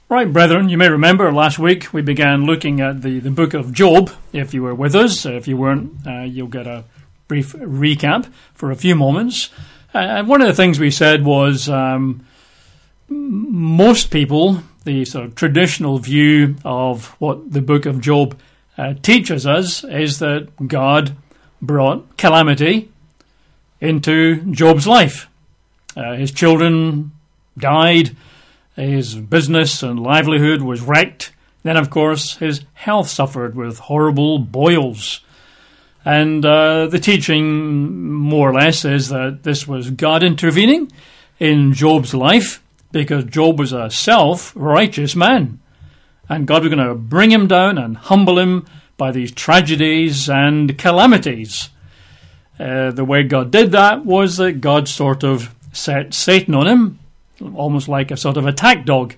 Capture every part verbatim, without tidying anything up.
Right, brethren, you may remember last week we began looking at the, the book of Job. If you were with us, if you weren't, uh, you'll get a brief recap for a few moments. Uh, and one of the things we said was um, most people, the sort of traditional view of what the book of Job uh, teaches us is that God brought calamity into Job's life. Uh, his children died. His business and livelihood was wrecked. Then, of course, his health suffered with horrible boils. And uh, the teaching, more or less, is that this was God intervening in Job's life because Job was a self-righteous man. And God was going to bring him down and humble him by these tragedies and calamities. Uh, the way God did that was that God sort of set Satan on him, almost like a sort of attack dog.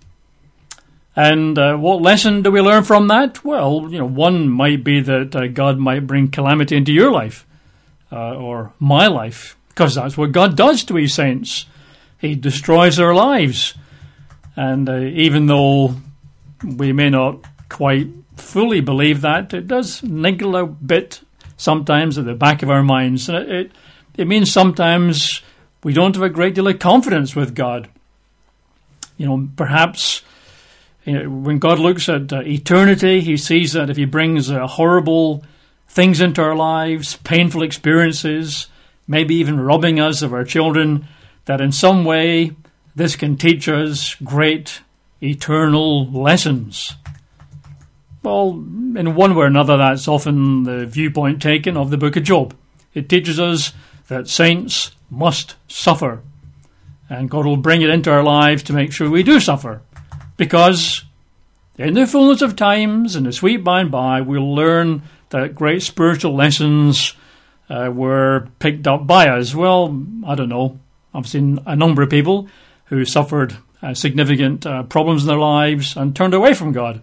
And uh, what lesson do we learn from that? Well, you know, one might be that uh, God might bring calamity into your life uh, or my life, because that's what God does to his saints. He destroys their lives. And uh, even though we may not quite fully believe that, it does niggle a bit sometimes at the back of our minds. And it, it, it means sometimes we don't have a great deal of confidence with God. You know, perhaps you know, when God looks at uh, eternity, he sees that if he brings uh, horrible things into our lives, painful experiences, maybe even robbing us of our children, that in some way this can teach us great eternal lessons. Well, in one way or another, that's often the viewpoint taken of the book of Job. It teaches us that saints must suffer, and God will bring it into our lives to make sure we do suffer, because in the fullness of times, in the sweet by and by, we'll learn that great spiritual lessons uh, were picked up by us. Well, I don't know. I've seen a number of people who suffered uh, significant uh, problems in their lives and turned away from God.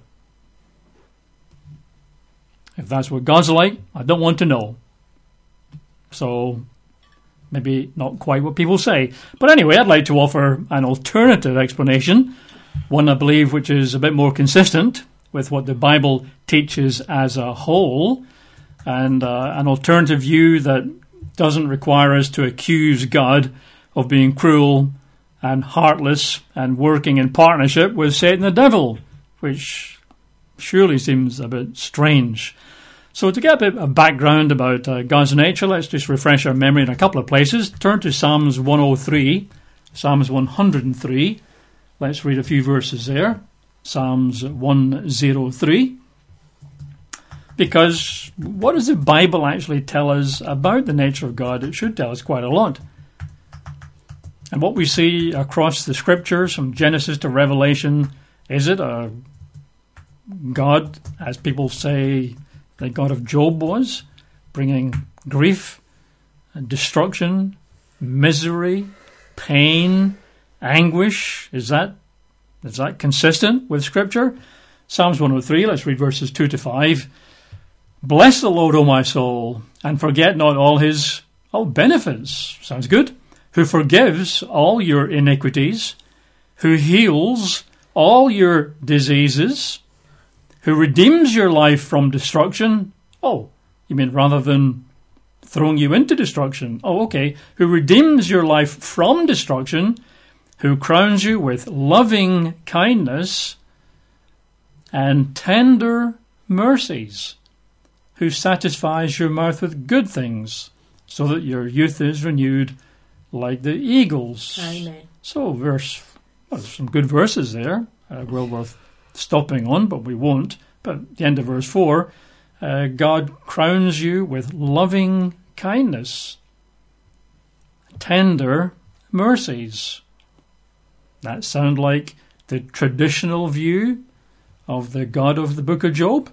If that's what God's like, I don't want to know. So maybe not quite what people say. But anyway, I'd like to offer an alternative explanation, one I believe which is a bit more consistent with what the Bible teaches as a whole, and uh, an alternative view that doesn't require us to accuse God of being cruel and heartless and working in partnership with Satan the devil, which surely seems a bit strange. So to get a bit of background about uh, God's nature, let's just refresh our memory in a couple of places. Turn to Psalms one oh three, Psalms one hundred three. Let's read a few verses there. Psalms one oh three. Because what does the Bible actually tell us about the nature of God? It should tell us quite a lot. And what we see across the scriptures, from Genesis to Revelation, is it a God, as people say, the God of Job was, bringing grief and destruction, misery, pain, anguish? Is that is that consistent with Scripture? Psalms one oh three, let's read verses two to five. Bless the Lord, O my soul, and forget not all his all benefits. Sounds good. Who forgives all your iniquities, who heals all your diseases, who redeems your life from destruction. Oh, you mean rather than throwing you into destruction? Oh, okay. Who redeems your life from destruction, who crowns you with loving kindness and tender mercies, who satisfies your mouth with good things, so that your youth is renewed like the eagles. Amen. So, verse, well, there's some good verses there, uh, well worth stopping on, but we won't. But at the end of verse four, uh, God crowns you with loving kindness, tender mercies. That sound like the traditional view of the God of the book of Job?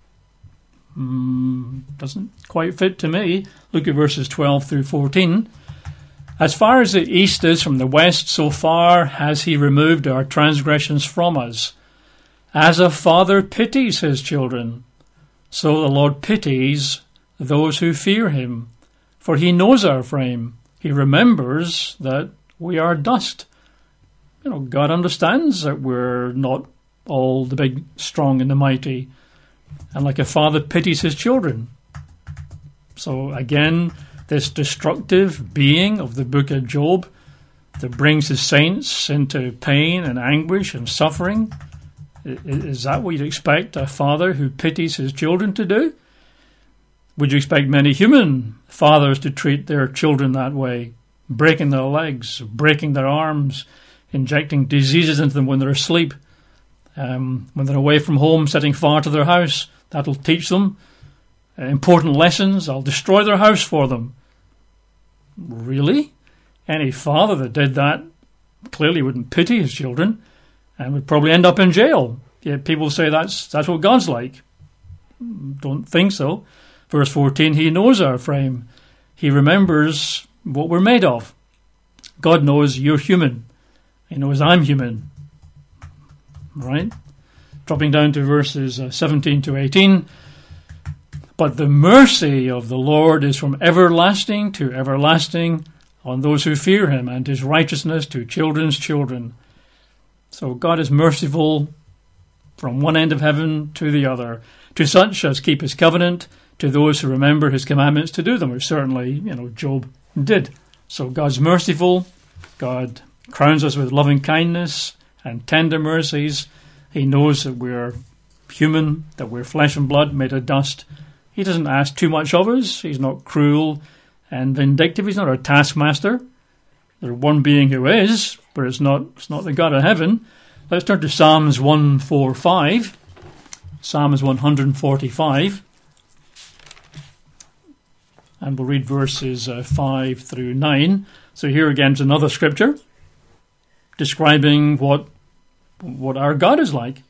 Mm, doesn't quite fit to me. Look at verses twelve through fourteen. As far as the east is from the west, so far has he removed our transgressions from us. As a father pities his children, so the Lord pities those who fear him. For he knows our frame. He remembers that we are dust. you know, God understands that we're not all the big, strong and the mighty. And like a father pities his children. So again, this destructive being of the book of Job that brings his saints into pain and anguish and suffering, is that what you'd expect a father who pities his children to do? Would you expect many human fathers to treat their children that way, breaking their legs, breaking their arms, injecting diseases into them when they're asleep, um, when they're away from home, setting fire to their house? That'll teach them uh, important lessons. I'll destroy their house for them. Really? Any father that did that clearly wouldn't pity his children and would probably end up in jail. Yet people say that's that's what God's like. Don't think so. Verse fourteen, he knows our frame. He remembers what we're made of. God knows you're human. He knows I'm human. Right? Dropping down to verses uh, seventeen to eighteen. But the mercy of the Lord is from everlasting to everlasting on those who fear him, and his righteousness to children's children. So God is merciful from one end of heaven to the other, to such as keep his covenant, to those who remember his commandments to do them, which certainly, you know, Job did. So God's merciful. God crowns us with loving kindness and tender mercies. He knows that we're human, that we're flesh and blood made of dust. He doesn't ask too much of us. He's not cruel and vindictive. He's not a taskmaster. There's one being who is, but it's not, it's not the God of heaven. Let's turn to Psalms one forty-five. Psalms one forty-five. And we'll read verses uh, five through nine. So here again is another scripture describing what what our God is like.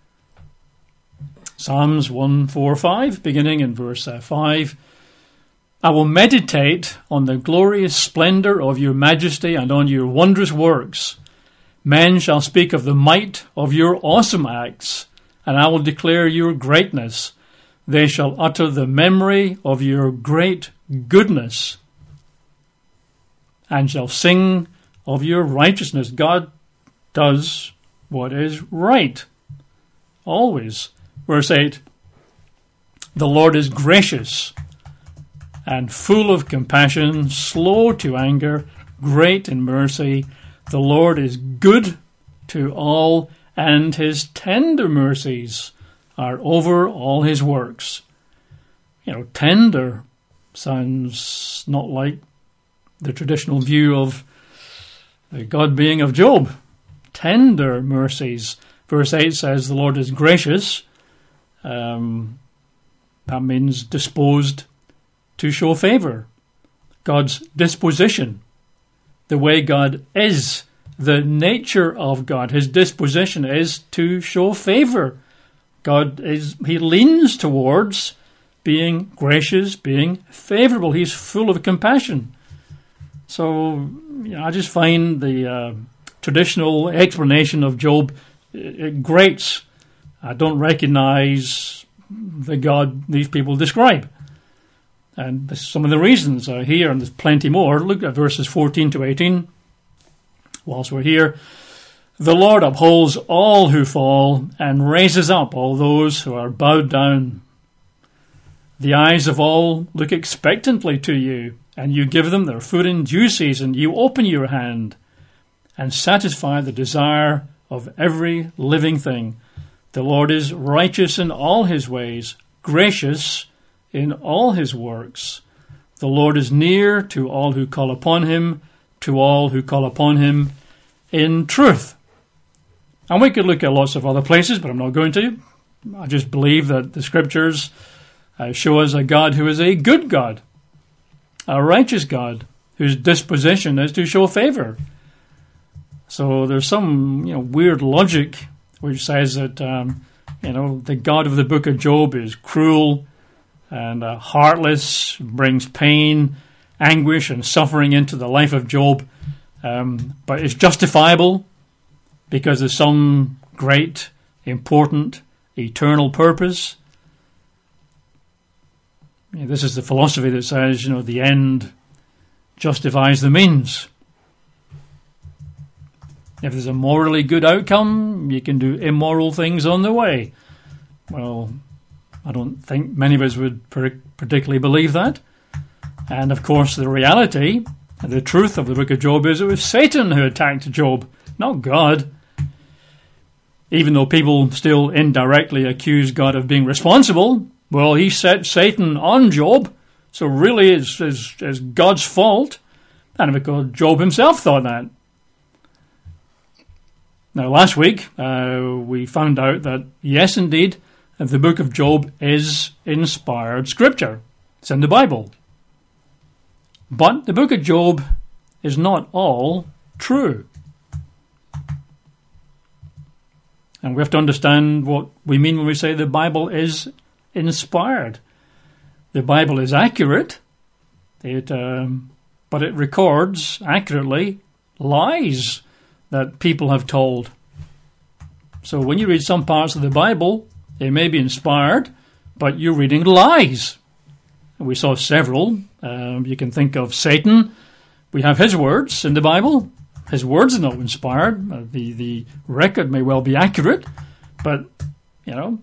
Psalms one forty-five, beginning in verse uh, five. I will meditate on the glorious splendor of your majesty and on your wondrous works. Men shall speak of the might of your awesome acts, and I will declare your greatness. They shall utter the memory of your great goodness, and shall sing of your righteousness. God does what is right, always. Verse eight, the Lord is gracious and full of compassion, slow to anger, great in mercy. The Lord is good to all, and his tender mercies are over all his works. You know, tender sounds not like the traditional view of the God being of Job. Tender mercies. Verse eight says the Lord is gracious. Um, that means disposed to show favor. God's disposition, the way God is, the nature of God, his disposition is to show favor. God is, he leans towards being gracious, being favorable. He's full of compassion. So, you know, I just find the uh, traditional explanation of Job, it, it grates. I don't recognize the God these people describe. And this, some of the reasons are here, and there's plenty more. Look at verses fourteen to eighteen. Whilst we're here, the Lord upholds all who fall and raises up all those who are bowed down. The eyes of all look expectantly to you, and you give them their food in due season. You open your hand and satisfy the desire of every living thing. The Lord is righteous in all his ways, gracious in all his works. The Lord is near to all who call upon him, to all who call upon him in truth. And we could look at lots of other places, but I'm not going to. I just believe that the scriptures uh, show us a God who is a good God, a righteous God, whose disposition is to show favor. So there's some, you know, weird logic which says that, um, you know, the God of the book of Job is cruel and uh, heartless, brings pain, anguish, and suffering into the life of Job, um, but it's justifiable because there's some great, important, eternal purpose. You know, this is the philosophy that says, you know, the end justifies the means. If there's a morally good outcome, you can do immoral things on the way. Well, I don't think many of us would particularly believe that. And of course, the reality, the truth of the book of Job is it was Satan who attacked Job, not God. Even though people still indirectly accuse God of being responsible, well, he set Satan on Job, so really it's, it's, it's God's fault. And because Job himself thought that. Now, last week, uh, we found out that, yes, indeed, the book of Job is inspired scripture. It's in the Bible. But the book of Job is not all true. And we have to understand what we mean when we say the Bible is inspired. The Bible is accurate, it, um, but it records accurately lies that people have told. So when you read some parts of the Bible, they may be inspired, but you're reading lies. And we saw several. Um, you can think of Satan. We have his words in the Bible. His words are not inspired. Uh, the, the record may well be accurate, but, you know,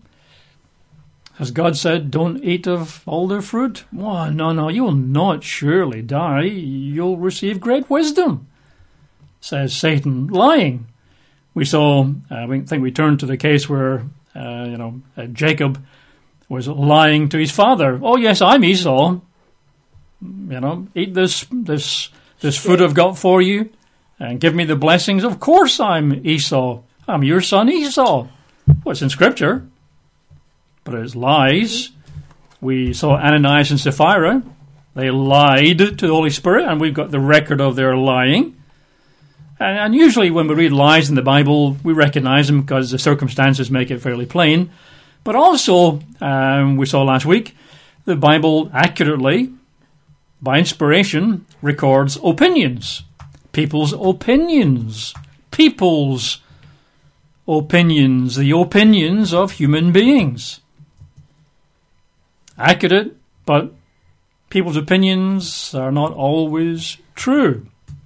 has God said, don't eat of all their fruit? Oh, no, no, you'll not surely die. You'll receive great wisdom, says Satan, lying. We saw, uh, I think we turned to the case where, uh, you know, uh, Jacob was lying to his father. Oh, yes, I'm Esau. You know, eat this, this, this food I've got for you and give me the blessings. Of course I'm Esau. I'm your son Esau. Well, it's in Scripture, but it's lies. We saw Ananias and Sapphira. They lied to the Holy Spirit, and we've got the record of their lying. And usually when we read lies in the Bible, we recognize them because the circumstances make it fairly plain. But also, um, we saw last week, the Bible accurately, by inspiration, records opinions. People's opinions. People's opinions. The opinions of human beings. Accurate, but people's opinions are not always true.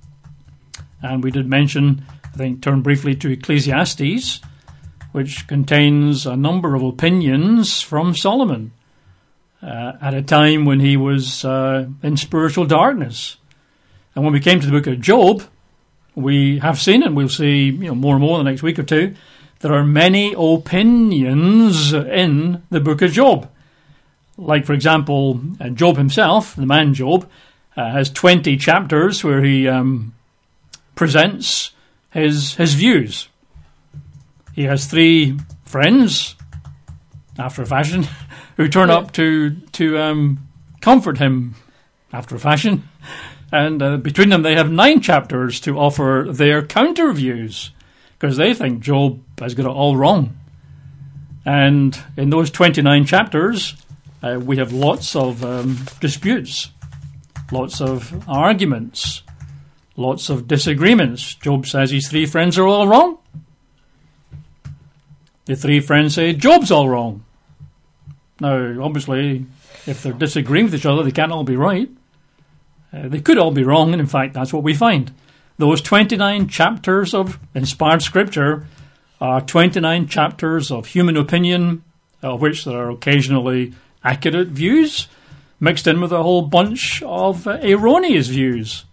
And we did mention, I think, turn briefly to Ecclesiastes, which contains a number of opinions from Solomon uh, at a time when he was uh, in spiritual darkness. And when we came to the book of Job, we have seen, and we'll see you know, more and more in the next week or two, there are many opinions in the book of Job. Like, for example, uh, Job himself, the man Job, uh, has twenty chapters where he Um, presents his his views. He has three friends, after a fashion, who turn up to to um, comfort him, after a fashion, and uh, between them they have nine chapters to offer their counter views, because they think Job has got it all wrong. And in those twenty-nine chapters, uh, we have lots of um, disputes, lots of arguments, lots of disagreements. Job says his three friends are all wrong. The three friends say Job's all wrong. Now, obviously, if they're disagreeing with each other, they can't all be right. Uh, they could all be wrong, and in fact, that's what we find. Those twenty-nine chapters of inspired scripture are twenty-nine chapters of human opinion, of which there are occasionally accurate views, mixed in with a whole bunch of uh, erroneous views.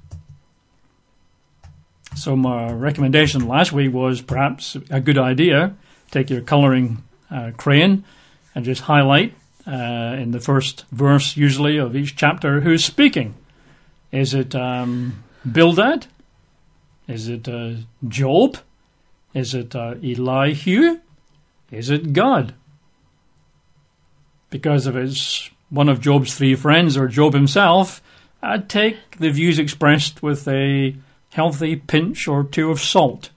So my recommendation last week was perhaps a good idea. Take your colouring uh, crayon and just highlight uh, in the first verse, usually, of each chapter, who's speaking. Is it um, Bildad? Is it uh, Job? Is it uh, Elihu? Is it God? Because if it's one of Job's three friends or Job himself, I'd take the views expressed with a healthy pinch or two of salt.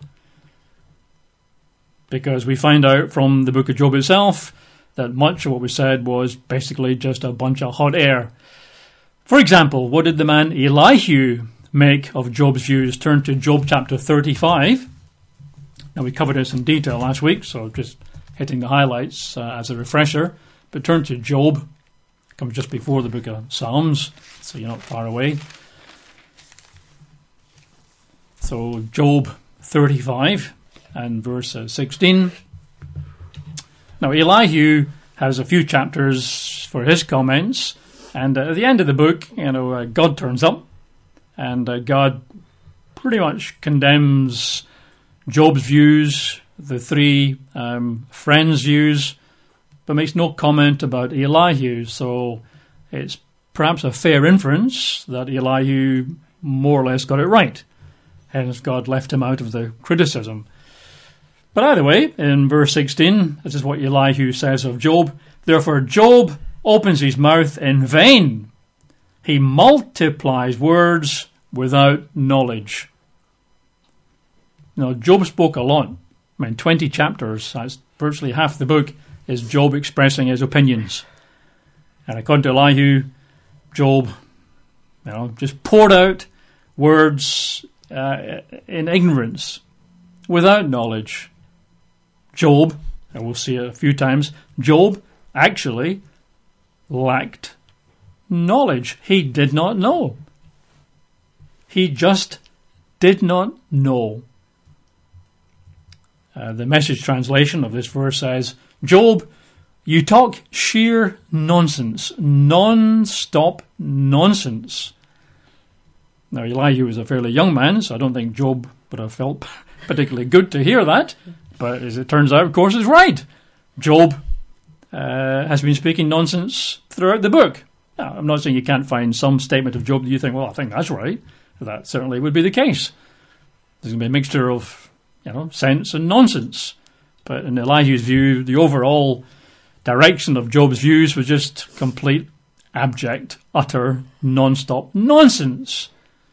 Because we find out from the book of Job itself that much of what was said was basically just a bunch of hot air. For example, what did the man Elihu make of Job's views? Turn to Job chapter thirty-five. Now, we covered this in detail last week, so just hitting the highlights uh, as a refresher. But turn to Job. It comes just before the book of Psalms, so you're not far away. So Job thirty-five and verse uh, sixteen. Now, Elihu has a few chapters for his comments, and uh, at the end of the book, you know, uh, God turns up, and uh, God pretty much condemns Job's views, the three um, friends' views, but makes no comment about Elihu. So it's perhaps a fair inference that Elihu more or less got it right. Hence, God left him out of the criticism. But either way, in verse sixteen, this is what Elihu says of Job. Therefore, Job opens his mouth in vain. He multiplies words without knowledge. Now, Job spoke a lot. I mean, twenty chapters, that's virtually half the book, is Job expressing his opinions. And according to Elihu, Job, you know, just poured out words uh, in ignorance, without knowledge. Job, and we'll see it a few times, Job actually lacked knowledge. He did not know. He just did not know. Uh, the Message translation of this verse says, Job, you talk sheer nonsense, non-stop nonsense. Now, Elihu was a fairly young man, so I don't think Job would have felt particularly good to hear that. But as it turns out, of course, it's right. Job uh, has been speaking nonsense throughout the book. Now, I'm not saying you can't find some statement of Job that you think, well, I think that's right. That certainly would be the case. There's going to be a mixture of, you know, sense and nonsense. But in Elihu's view, the overall direction of Job's views was just complete, abject, utter, non-stop nonsense.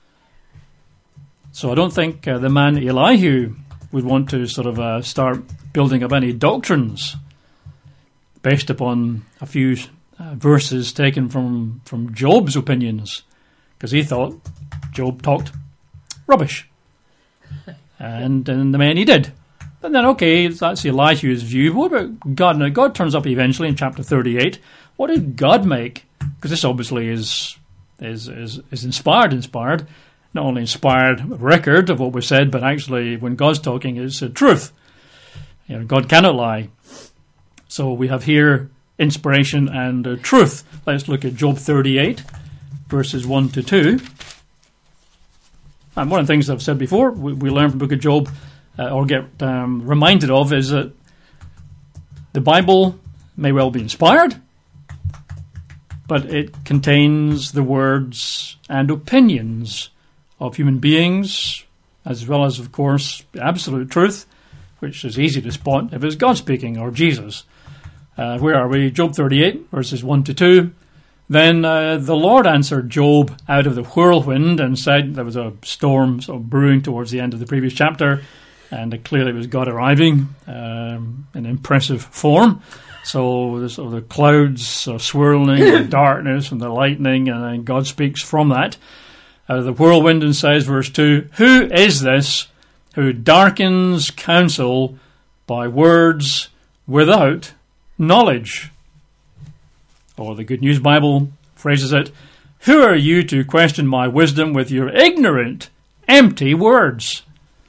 So I don't think uh, the man Elihu would want to sort of uh, start building up any doctrines based upon a few uh, verses taken from, from Job's opinions, because he thought Job talked rubbish. And, and the man he did. And then, okay, that's Elihu's view. What about God? Now, God turns up eventually in chapter thirty-eight. What did God make? Because this obviously is, is, is, is inspired, inspired. Not only inspired record of what was said, but actually when God's talking, it's uh, truth. You know, God cannot lie. So we have here inspiration and uh, truth. Let's look at Job thirty-eight, verses one to two. And one of the things I've said before, we, we learn from the book of Job, uh, or get um, reminded of, is that the Bible may well be inspired, but it contains the words and opinions of human beings, as well as, of course, absolute truth, which is easy to spot if it's God speaking or Jesus. Uh, where are we? Job thirty-eight, verses one to two. Then uh, the Lord answered Job out of the whirlwind and said, there was a storm sort of brewing towards the end of the previous chapter, and uh, clearly it was God arriving um, in impressive form. So there's sort of the clouds uh, swirling, the darkness and the lightning, and then God speaks from that out of the whirlwind and says, verse two, who is this who darkens counsel by words without knowledge? Or the Good News Bible phrases it, who are you to question my wisdom with your ignorant, empty words?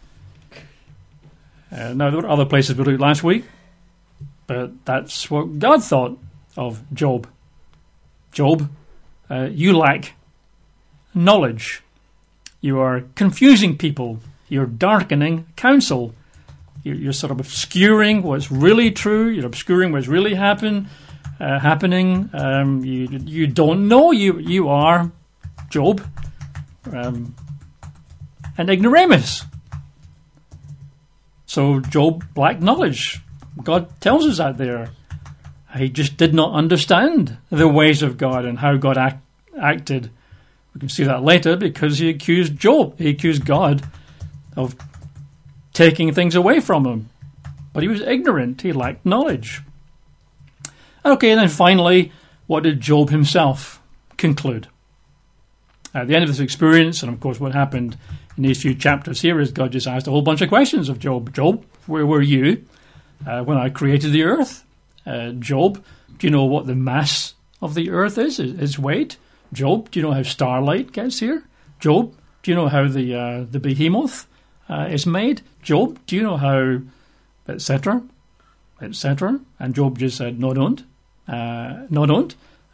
Uh, now, there were other places we looked last week, but that's what God thought of Job. Job, uh, you lack knowledge. You are confusing people. You're darkening counsel. You're, you're sort of obscuring what's really true. You're obscuring what's really happen, uh, happening. Um, you you don't know. You you are Job, um, an ignoramus. So Job lacked knowledge. God tells us that there. He just did not understand the ways of God and how God act, acted. We can see that later because he accused Job. He accused God of taking things away from him. But he was ignorant. He lacked knowledge. Okay, and then finally, what did Job himself conclude? At the end of this experience, and of course what happened in these few chapters here is God just asked a whole bunch of questions of Job. Job, where were you uh, when I created the earth? Uh, Job, do you know what the mass of the earth is, its weight? Job, do you know how starlight gets here? Job, do you know how the uh, the behemoth uh, is made? Job, do you know how, et cetera, et cetera? And Job just said, no, don't. Uh, no, don't.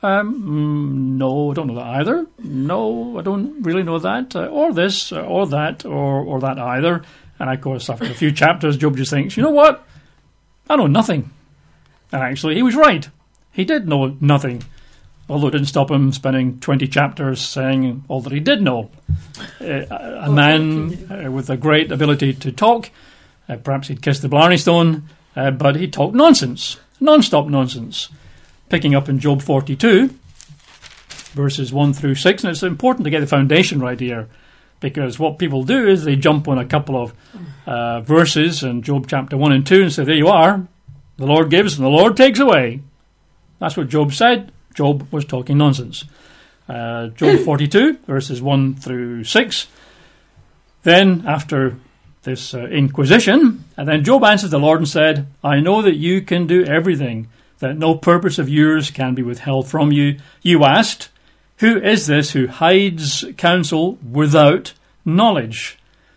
Um, no, I don't know that either. No, I don't really know that. Uh, or this, uh, or that, or, or that either. And of course, after a few chapters, Job just thinks, you know what? I know nothing. And actually, he was right. He did know nothing. Although it didn't stop him spending twenty chapters saying all that he did know. Uh, a man uh, with a great ability to talk. Uh, perhaps he'd kissed the Blarney Stone, uh, but he talked nonsense. Non-stop nonsense. Picking up in Job forty-two, verses one through six. And it's important to get the foundation right here, because what people do is they jump on a couple of uh, verses in Job chapter one and two and say, there you are. The Lord gives and the Lord takes away. That's what Job said. Job was talking nonsense. Uh, Job forty-two, verses one through six. Then, after this uh, inquisition, and then Job answered the Lord and said, I know that you can do everything, that no purpose of yours can be withheld from you. You asked, who is this who hides counsel without knowledge?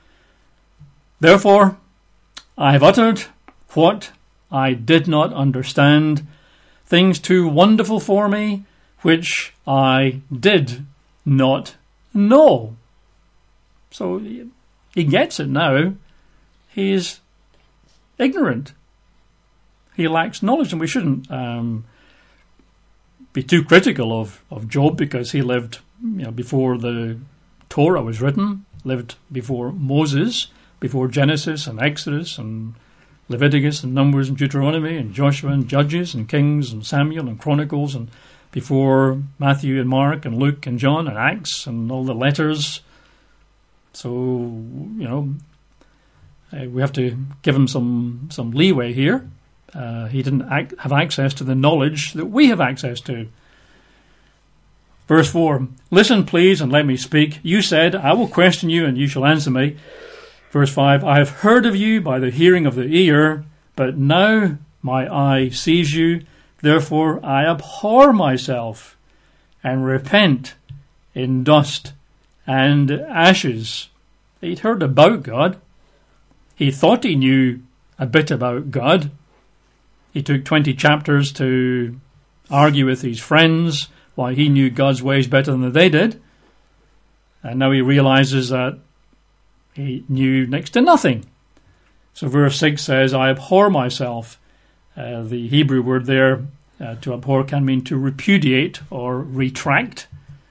Therefore, I have uttered what I did not understand, things too wonderful for me, which I did not know. So he gets it now. He is ignorant. He lacks knowledge, and we shouldn't um, be too critical of, of Job, because he lived, you know, before the Torah was written, lived before Moses, before Genesis and Exodus and Leviticus and Numbers and Deuteronomy and Joshua and Judges and Kings and Samuel and Chronicles, and before Matthew and Mark and Luke and John and Acts and all the letters. So, you know, uh, we have to give him some, some leeway here. Uh, he didn't ac- have access to the knowledge that we have access to. Verse four, listen, please, and let me speak. You said, I will question you, and you shall answer me. Verse five, I have heard of you by the hearing of the ear, but now my eye sees you. Therefore I abhor myself and repent in dust and ashes. He'd heard about God. He thought he knew a bit about God. He took twenty chapters to argue with his friends why he knew God's ways better than they did. And now he realizes that he knew next to nothing. So verse six says, I abhor myself. Uh, the Hebrew word there, uh, to abhor, can mean to repudiate or retract.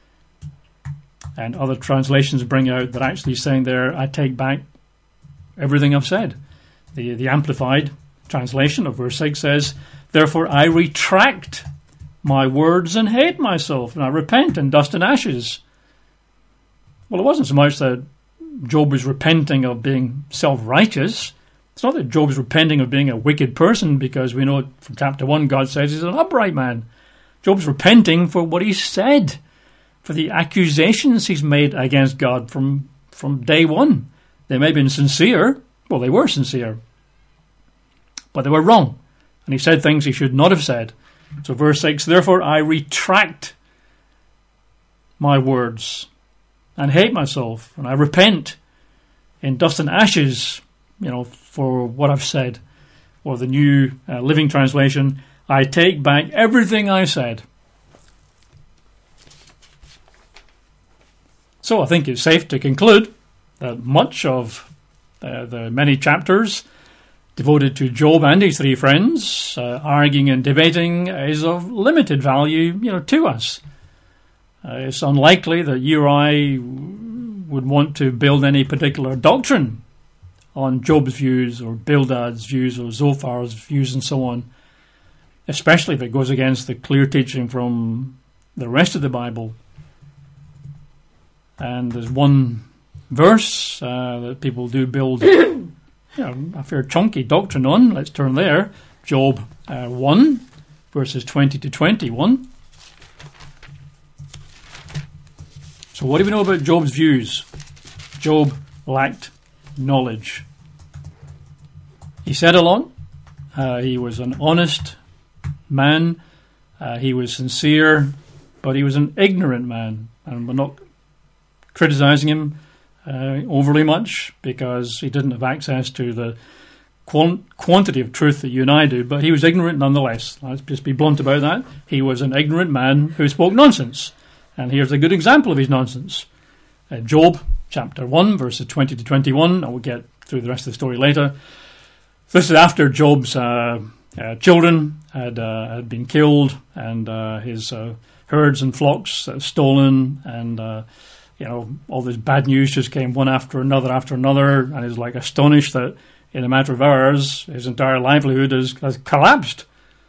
And other translations bring out that actually saying there, I take back everything I've said. The, the Amplified translation of verse six says, therefore I retract my words and hate myself, and I repent in dust and ashes. Well, it wasn't so much that Job was repenting of being self-righteous. It's not that Job's repenting of being a wicked person, because we know from chapter one God says he's an upright man. Job's repenting for what he said, for the accusations he's made against God from, from day one. They may have been sincere. Well, they were sincere. But they were wrong. And he said things he should not have said. So verse six, therefore I retract my words and hate myself, and I repent in dust and ashes, you know, for what I've said. Or the New uh, Living Translation, I take back everything I said. So I think it's safe to conclude that much of uh, the many chapters devoted to Job and his three friends, uh, arguing and debating, is of limited value, you know, to us. Uh, it's unlikely that you or I would want to build any particular doctrine on Job's views or Bildad's views or Zophar's views and so on, especially if it goes against the clear teaching from the rest of the Bible. And there's one verse uh, that people do build you know, a fair chunky doctrine on. Let's turn there. Job uh, one, verses twenty to twenty-one. So what do we know about Job's views? Job lacked knowledge. He said a lot. Uh, he was an honest man. Uh, he was sincere, but he was an ignorant man. And we're not criticizing him. uh, overly much, because he didn't have access to the quant- quantity of truth that you and I do, but he was ignorant nonetheless. Let's just be blunt about that. He was an ignorant man who spoke nonsense. And here's a good example of his nonsense. Uh, Job, chapter one, verses twenty to twenty-one. I will get through the rest of the story later. This is after Job's uh, uh, children had uh, had been killed, and uh, his uh, herds and flocks uh, stolen, and uh, you know, all this bad news just came one after another after another, and he's like astonished that in a matter of hours his entire livelihood has, has collapsed.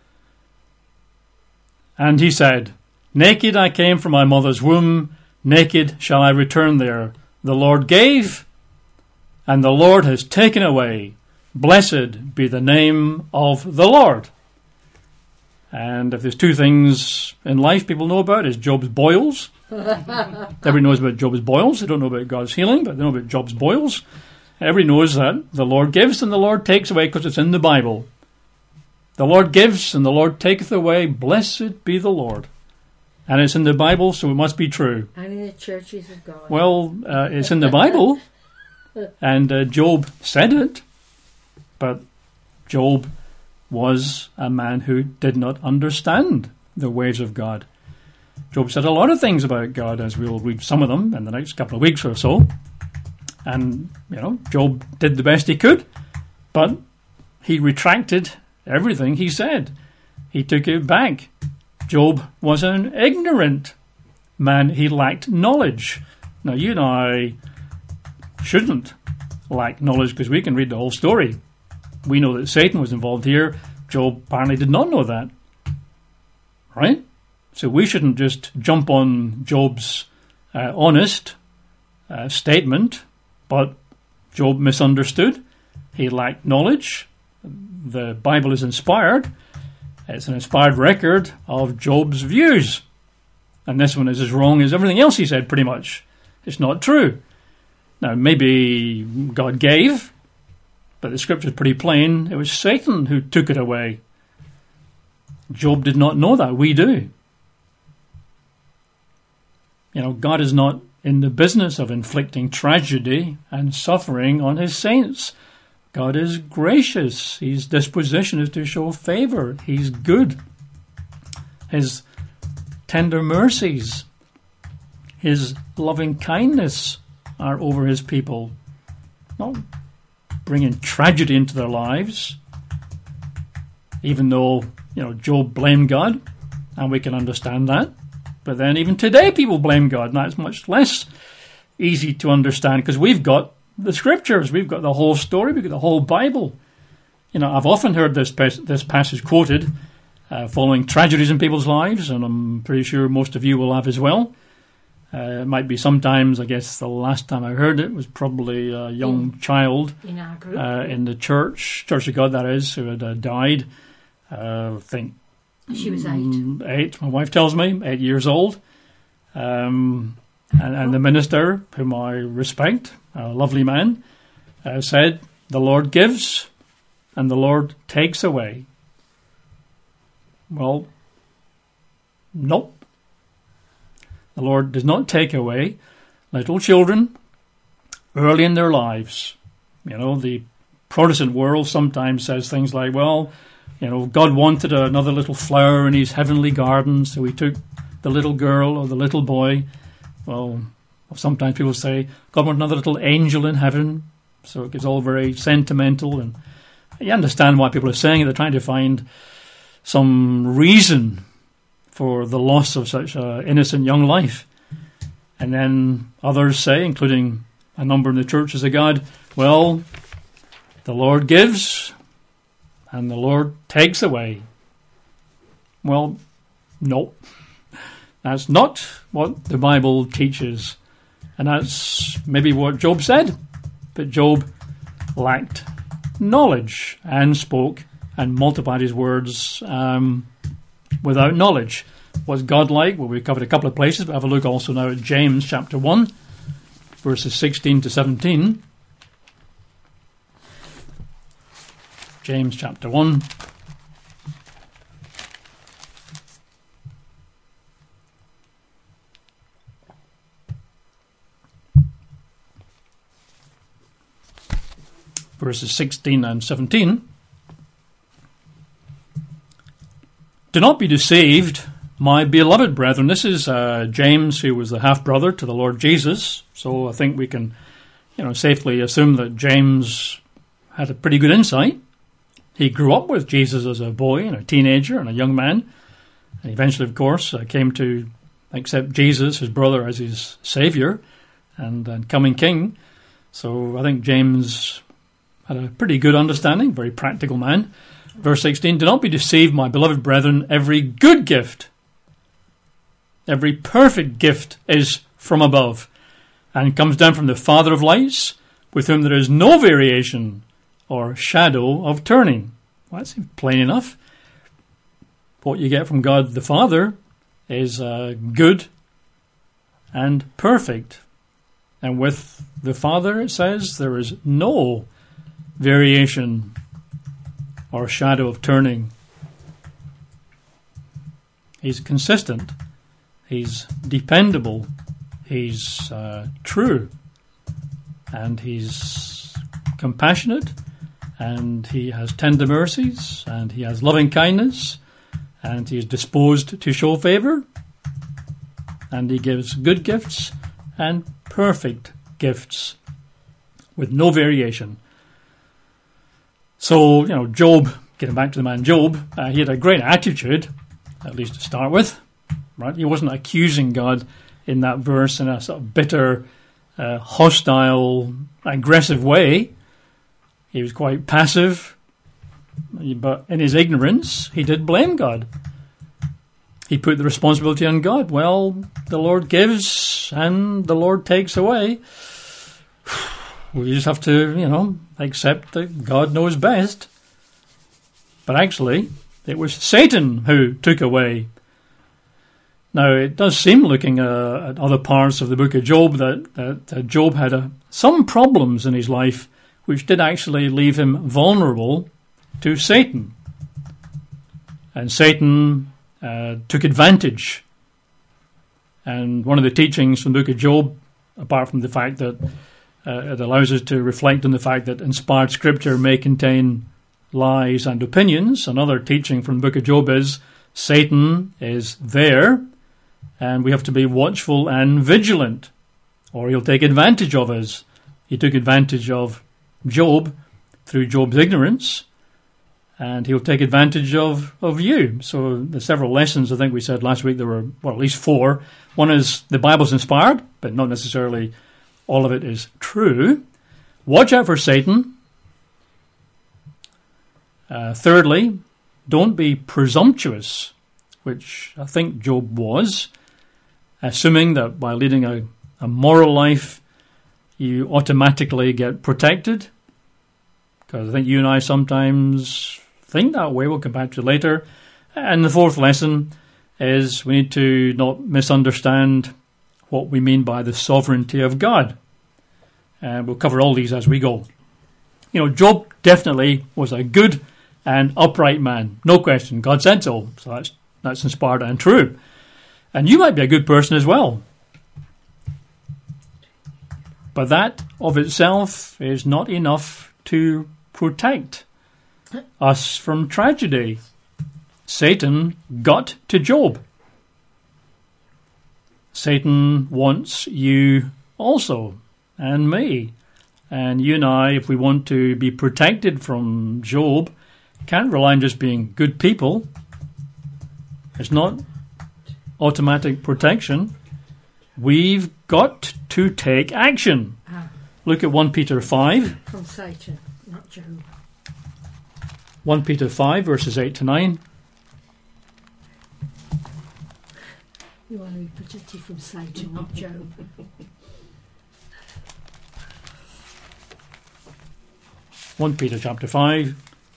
And he said, "Naked I came from my mother's womb, naked shall I return there. The Lord gave, and the Lord has taken away. Blessed be the name of the Lord." And if there's two things in life people know about, is Job's boils. Everybody knows about Job's boils. They don't know about God's healing, but they know about Job's boils. Everybody knows that the Lord gives and the Lord takes away, because it's in the Bible. The Lord gives and the Lord taketh away. Blessed be the Lord. And it's in the Bible, so it must be true. And in the churches of God. Well, uh, it's in the Bible, and uh, Job said it, but Job was a man who did not understand the ways of God. Job said a lot of things about God, as we'll read some of them in the next couple of weeks or so. And, you know, Job did the best he could, but he retracted everything he said. He took it back. Job was an ignorant man. He lacked knowledge. Now, you and I shouldn't lack knowledge, because we can read the whole story. We know that Satan was involved here. Job apparently did not know that. Right? So we shouldn't just jump on Job's uh, honest uh, statement, but Job misunderstood. He lacked knowledge. The Bible is inspired. It's an inspired record of Job's views. And this one is as wrong as everything else he said, pretty much. It's not true. Now, maybe God gave, but the scripture is pretty plain. It was Satan who took it away. Job did not know that. We do. You know, God is not in the business of inflicting tragedy and suffering on his saints. God is gracious. His disposition is to show favor. He's good. His tender mercies, his loving kindness are over his people. Not bringing tragedy into their lives. Even though, you know, Job blamed God, and we can understand that. But then even today people blame God, and that's much less easy to understand, because we've got the scriptures, we've got the whole story, we've got the whole Bible. You know, I've often heard this pas- this passage quoted uh, following tragedies in people's lives, and I'm pretty sure most of you will have as well. Uh, it might be sometimes, I guess the last time I heard it was probably a young in, child in, our group, uh, in the church, Church of God that is, who had uh, died. Uh, I think she was eight. Eight, my wife tells me, eight years old. Um, and, and the minister, whom I respect, a lovely man, uh, said, "The Lord gives and the Lord takes away." Well, nope. The Lord does not take away little children early in their lives. You know, the Protestant world sometimes says things like, well, you know, God wanted another little flower in his heavenly garden, so he took the little girl or the little boy. Well, sometimes people say, God wanted another little angel in heaven, so it gets all very sentimental. And you understand why people are saying it. They're trying to find some reason for the loss of such an innocent young life. And then others say, including a number in the churches of God, well, the Lord gives and the Lord takes away. Well, no. That's not what the Bible teaches. And that's maybe what Job said. But Job lacked knowledge and spoke and multiplied his words um, without knowledge. Was God like? Well, we covered a couple of places, but have a look also now at James chapter one, verses sixteen to seventeen. James chapter one. verses sixteen and seventeen. Do not be deceived, my beloved brethren. This is uh, James, who was the half-brother to the Lord Jesus. So I think we can, you know, safely assume that James had a pretty good insight. He grew up with Jesus as a boy and a teenager and a young man. And eventually, of course, uh, came to accept Jesus, his brother, as his Saviour and, and coming King. So I think James had a pretty good understanding, very practical man. Verse sixteen, do not be deceived, my beloved brethren. Every good gift, every perfect gift is from above and comes down from the Father of lights, with whom there is no variation or shadow of turning. Well, that's plain enough. What you get from God the Father is uh, good and perfect. And with the Father, it says, there is no variation or shadow of turning. He's consistent. He's dependable. He's uh, true. And he's compassionate. And he has tender mercies. And he has loving kindness. And he is disposed to show favour. And he gives good gifts and perfect gifts with no variation. So, you know, Job, getting back to the man Job, uh, he had a great attitude, at least to start with, right? He wasn't accusing God in that verse in a sort of bitter, uh, hostile, aggressive way. He was quite passive, but in his ignorance, he did blame God. He put the responsibility on God. Well, the Lord gives and the Lord takes away. We just have to, you know, accept that God knows best. But actually, it was Satan who took away. Now, it does seem, looking uh, at other parts of the book of Job, that, that uh, Job had uh, some problems in his life which did actually leave him vulnerable to Satan. And Satan uh, took advantage. And one of the teachings from the book of Job, apart from the fact that Uh, it allows us to reflect on the fact that inspired scripture may contain lies and opinions. Another teaching from the book of Job is Satan is there and we have to be watchful and vigilant or he'll take advantage of us. He took advantage of Job through Job's ignorance and he'll take advantage of, of you. So the several lessons I think we said last week, there were well, at least four. One is the Bible's inspired, but not necessarily all of it is true. Watch out for Satan. Uh, thirdly, don't be presumptuous, which I think Job was, assuming that by leading a, a moral life, you automatically get protected. Because I think you and I sometimes think that way. We'll come back to it later. And the fourth lesson is we need to not misunderstand what we mean by the sovereignty of God. And uh, we'll cover all these as we go. You know, Job definitely was a good and upright man. No question. God said so. So that's, that's inspired and true. And you might be a good person as well. But that of itself is not enough to protect us from tragedy. Satan got to Job. Satan wants you also, and me. And you and I, if we want to be protected from Job, can't rely on just being good people. It's not automatic protection. We've got to take action. Ah. Look at First Peter five. From Satan, not Job. First Peter five, verses eight to nine. You want to be protected from Satan, not Job. First Peter chapter five,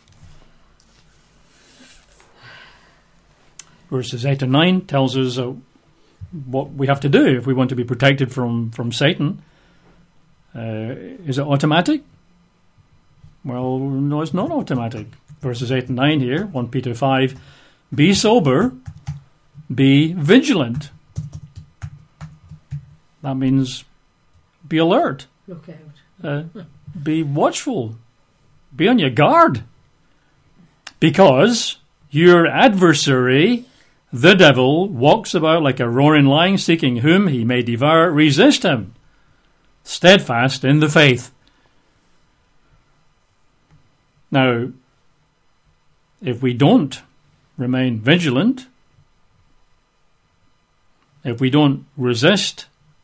verses eight and nine tells us uh, what we have to do if we want to be protected from, from Satan. Uh, is it automatic? Well, no, it's not automatic. Verses eight and nine here, First Peter five, be sober, be vigilant. That means be alert. Look out. Uh, be watchful. be on your guard, because your adversary, the devil, walks about like a roaring lion, seeking whom he may devour. Resist him, steadfast in the faith. Now, if we don't remain vigilant, if we don't resist,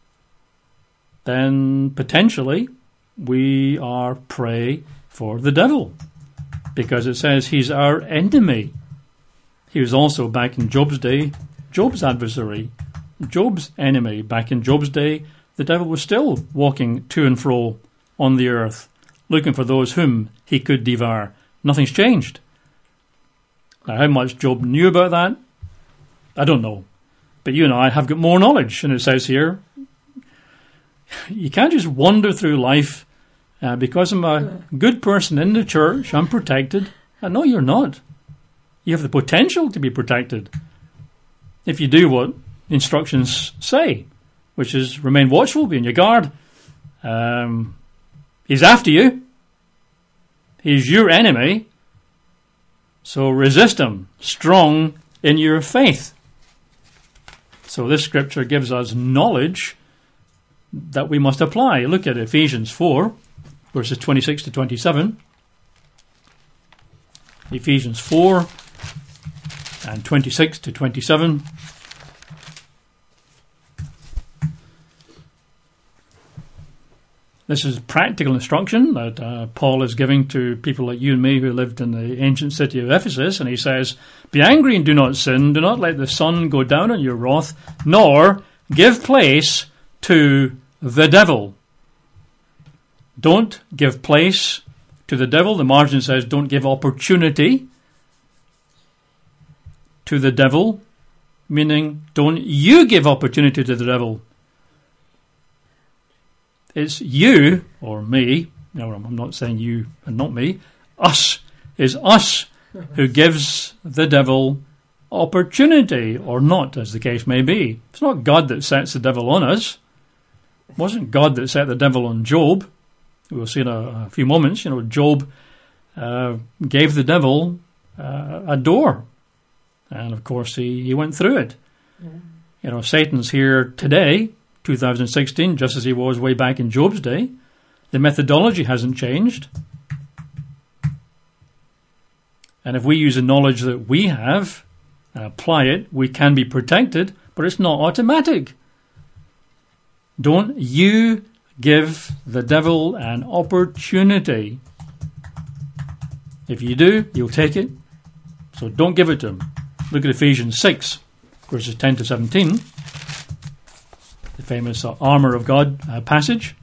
then potentially we are prey for the devil, because it says he's our enemy. He was also, back in Job's day, Job's adversary, Job's enemy. Back in Job's day, the devil was still walking to and fro on the earth, looking for those whom he could devour. Nothing's changed. Now, how much Job knew about that, I don't know. But you and I have got more knowledge, and it says here, you can't just wander through life uh, because I'm a good person in the church, I'm protected. Uh, no, you're not. You have the potential to be protected if you do what instructions say, which is remain watchful, be on your guard. Um, he's after you. He's your enemy. So resist him, strong in your faith. So this scripture gives us knowledge that we must apply. Look at Ephesians four, verses twenty-six to twenty-seven. Ephesians four and twenty-six to twenty-seven. This is practical instruction that uh, Paul is giving to people like you and me who lived in the ancient city of Ephesus. And he says, be angry and do not sin. Do not let the sun go down on your wrath, nor give place to the devil. Don't give place to the devil. The margin says don't give opportunity to the devil, meaning don't you give opportunity to the devil. It's you, or me, no, I'm not saying you and not me, us, is us who gives the devil opportunity, or not, as the case may be. It's not God that sets the devil on us. It wasn't God that set the devil on Job. We'll see in a, a few moments, you know, Job uh, gave the devil uh, a door. And of course he, he went through it. Yeah. You know, Satan's here today, two thousand sixteen, just as he was way back in Job's day. The methodology hasn't changed. And if we use the knowledge that we have and apply it, we can be protected, but it's not automatic. Don't you give the devil an opportunity. If you do, you'll take it. So don't give it to him. Look at Ephesians six, verses ten to seventeen. The famous uh, armour of God uh, passage.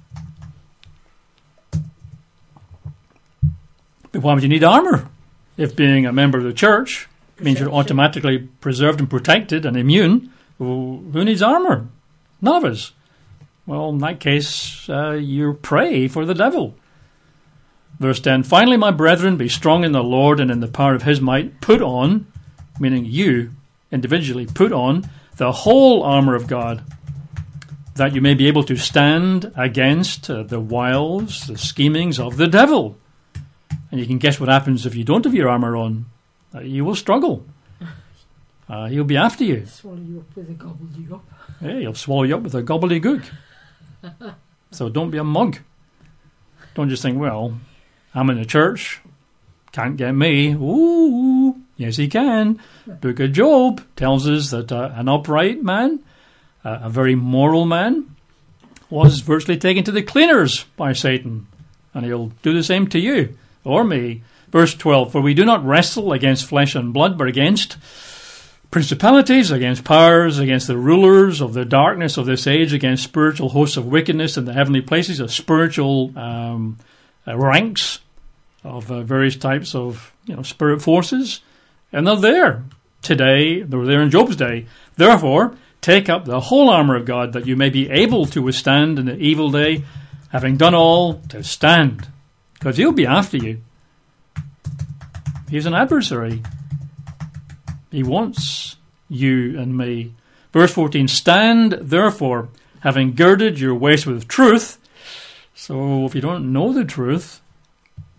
But why would you need armour? If being a member of the church means you're automatically preserved and protected and immune, well, who needs armour? None of us. Well, in that case, uh, you're prey for the devil. Verse ten, finally, my brethren, be strong in the Lord and in the power of his might. Put on, meaning you individually, put on the whole armour of God, that you may be able to stand against uh, the wiles, the schemings of the devil. And you can guess what happens if you don't have your armour on. Uh, you will struggle. Uh, he'll be after you. Swallow you up with a gobbledygook. Yeah, he'll swallow you up with a gobbledygook. So don't be a mug. Don't just think, well, I'm in the church, can't get me. Ooh, yes he can. Book of Job tells us that uh, an upright man, uh, a very moral man, was virtually taken to the cleaners by Satan. And he'll do the same to you or me. Verse twelve, for we do not wrestle against flesh and blood, but against principalities, against powers, against the rulers of the darkness of this age, against spiritual hosts of wickedness in the heavenly places, of spiritual um, uh, ranks of uh, various types of you know spirit forces. And they're there today. They were there in Job's day. Therefore, take up the whole armour of God, that you may be able to withstand in the evil day, having done all to stand. Because he'll be after you. He's an adversary. He wants you and me. Verse fourteen, stand therefore, having girded your waist with truth. So if you don't know the truth,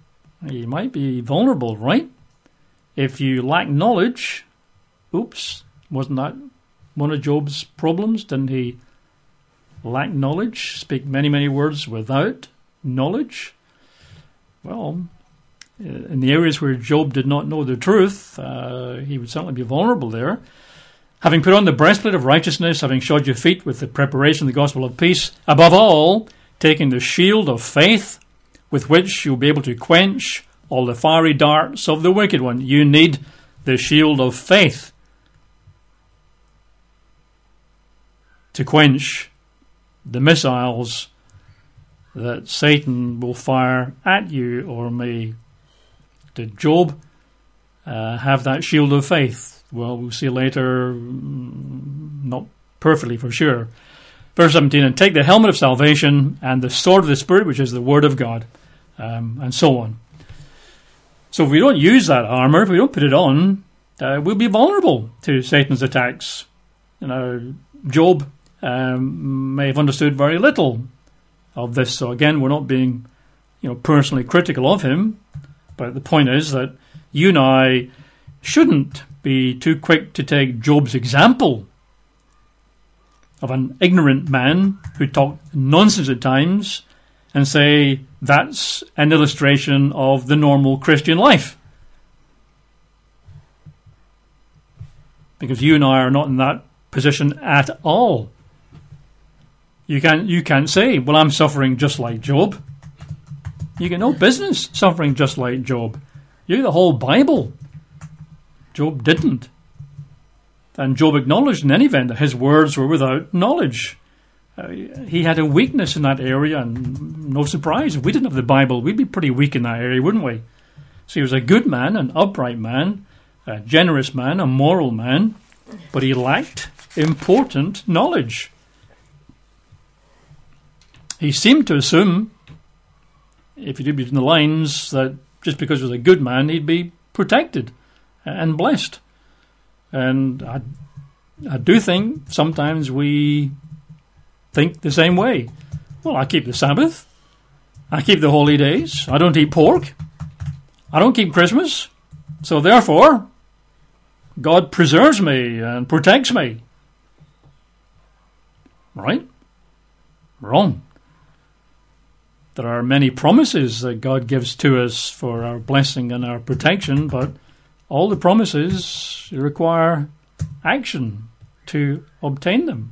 you might be vulnerable, right? If you lack knowledge, oops, wasn't that one of Job's problems? Didn't he lack knowledge, speak many, many words without knowledge? Well, in the areas where Job did not know the truth, uh, he would certainly be vulnerable there. Having put on the breastplate of righteousness, having shod your feet with the preparation of the gospel of peace, above all, taking the shield of faith, with which you'll be able to quench all the fiery darts of the wicked one. You need the shield of faith to quench the missiles that Satan will fire at you or me. Did Job uh, have that shield of faith? Well, we'll see later, not perfectly for sure. Verse seventeen, and take the helmet of salvation and the sword of the Spirit, which is the word of God, um, and so on. So if we don't use that armor, if we don't put it on, uh, we'll be vulnerable to Satan's attacks. You know, Job um, may have understood very little of this. So again, we're not being, you know, personally critical of him, but the point is that you and I shouldn't be too quick to take Job's example of an ignorant man who talked nonsense at times and say that's an illustration of the normal Christian life. Because you and I are not in that position at all. You can't, you can't say, well, I'm suffering just like Job. You get no business suffering just like Job. You get the whole Bible. Job didn't. And Job acknowledged in any event that his words were without knowledge. Uh, he had a weakness in that area, and no surprise, if we didn't have the Bible, we'd be pretty weak in that area, wouldn't we? So he was a good man, an upright man, a generous man, a moral man, but he lacked important knowledge. He seemed to assume, if you read between the lines, that just because he was a good man, he'd be protected and blessed. And I, I do think sometimes we think the same way. Well, I keep the Sabbath. I keep the holy days. I don't eat pork. I don't keep Christmas. So therefore, God preserves me and protects me. Right? Wrong. There are many promises that God gives to us for our blessing and our protection, but all the promises require action to obtain them.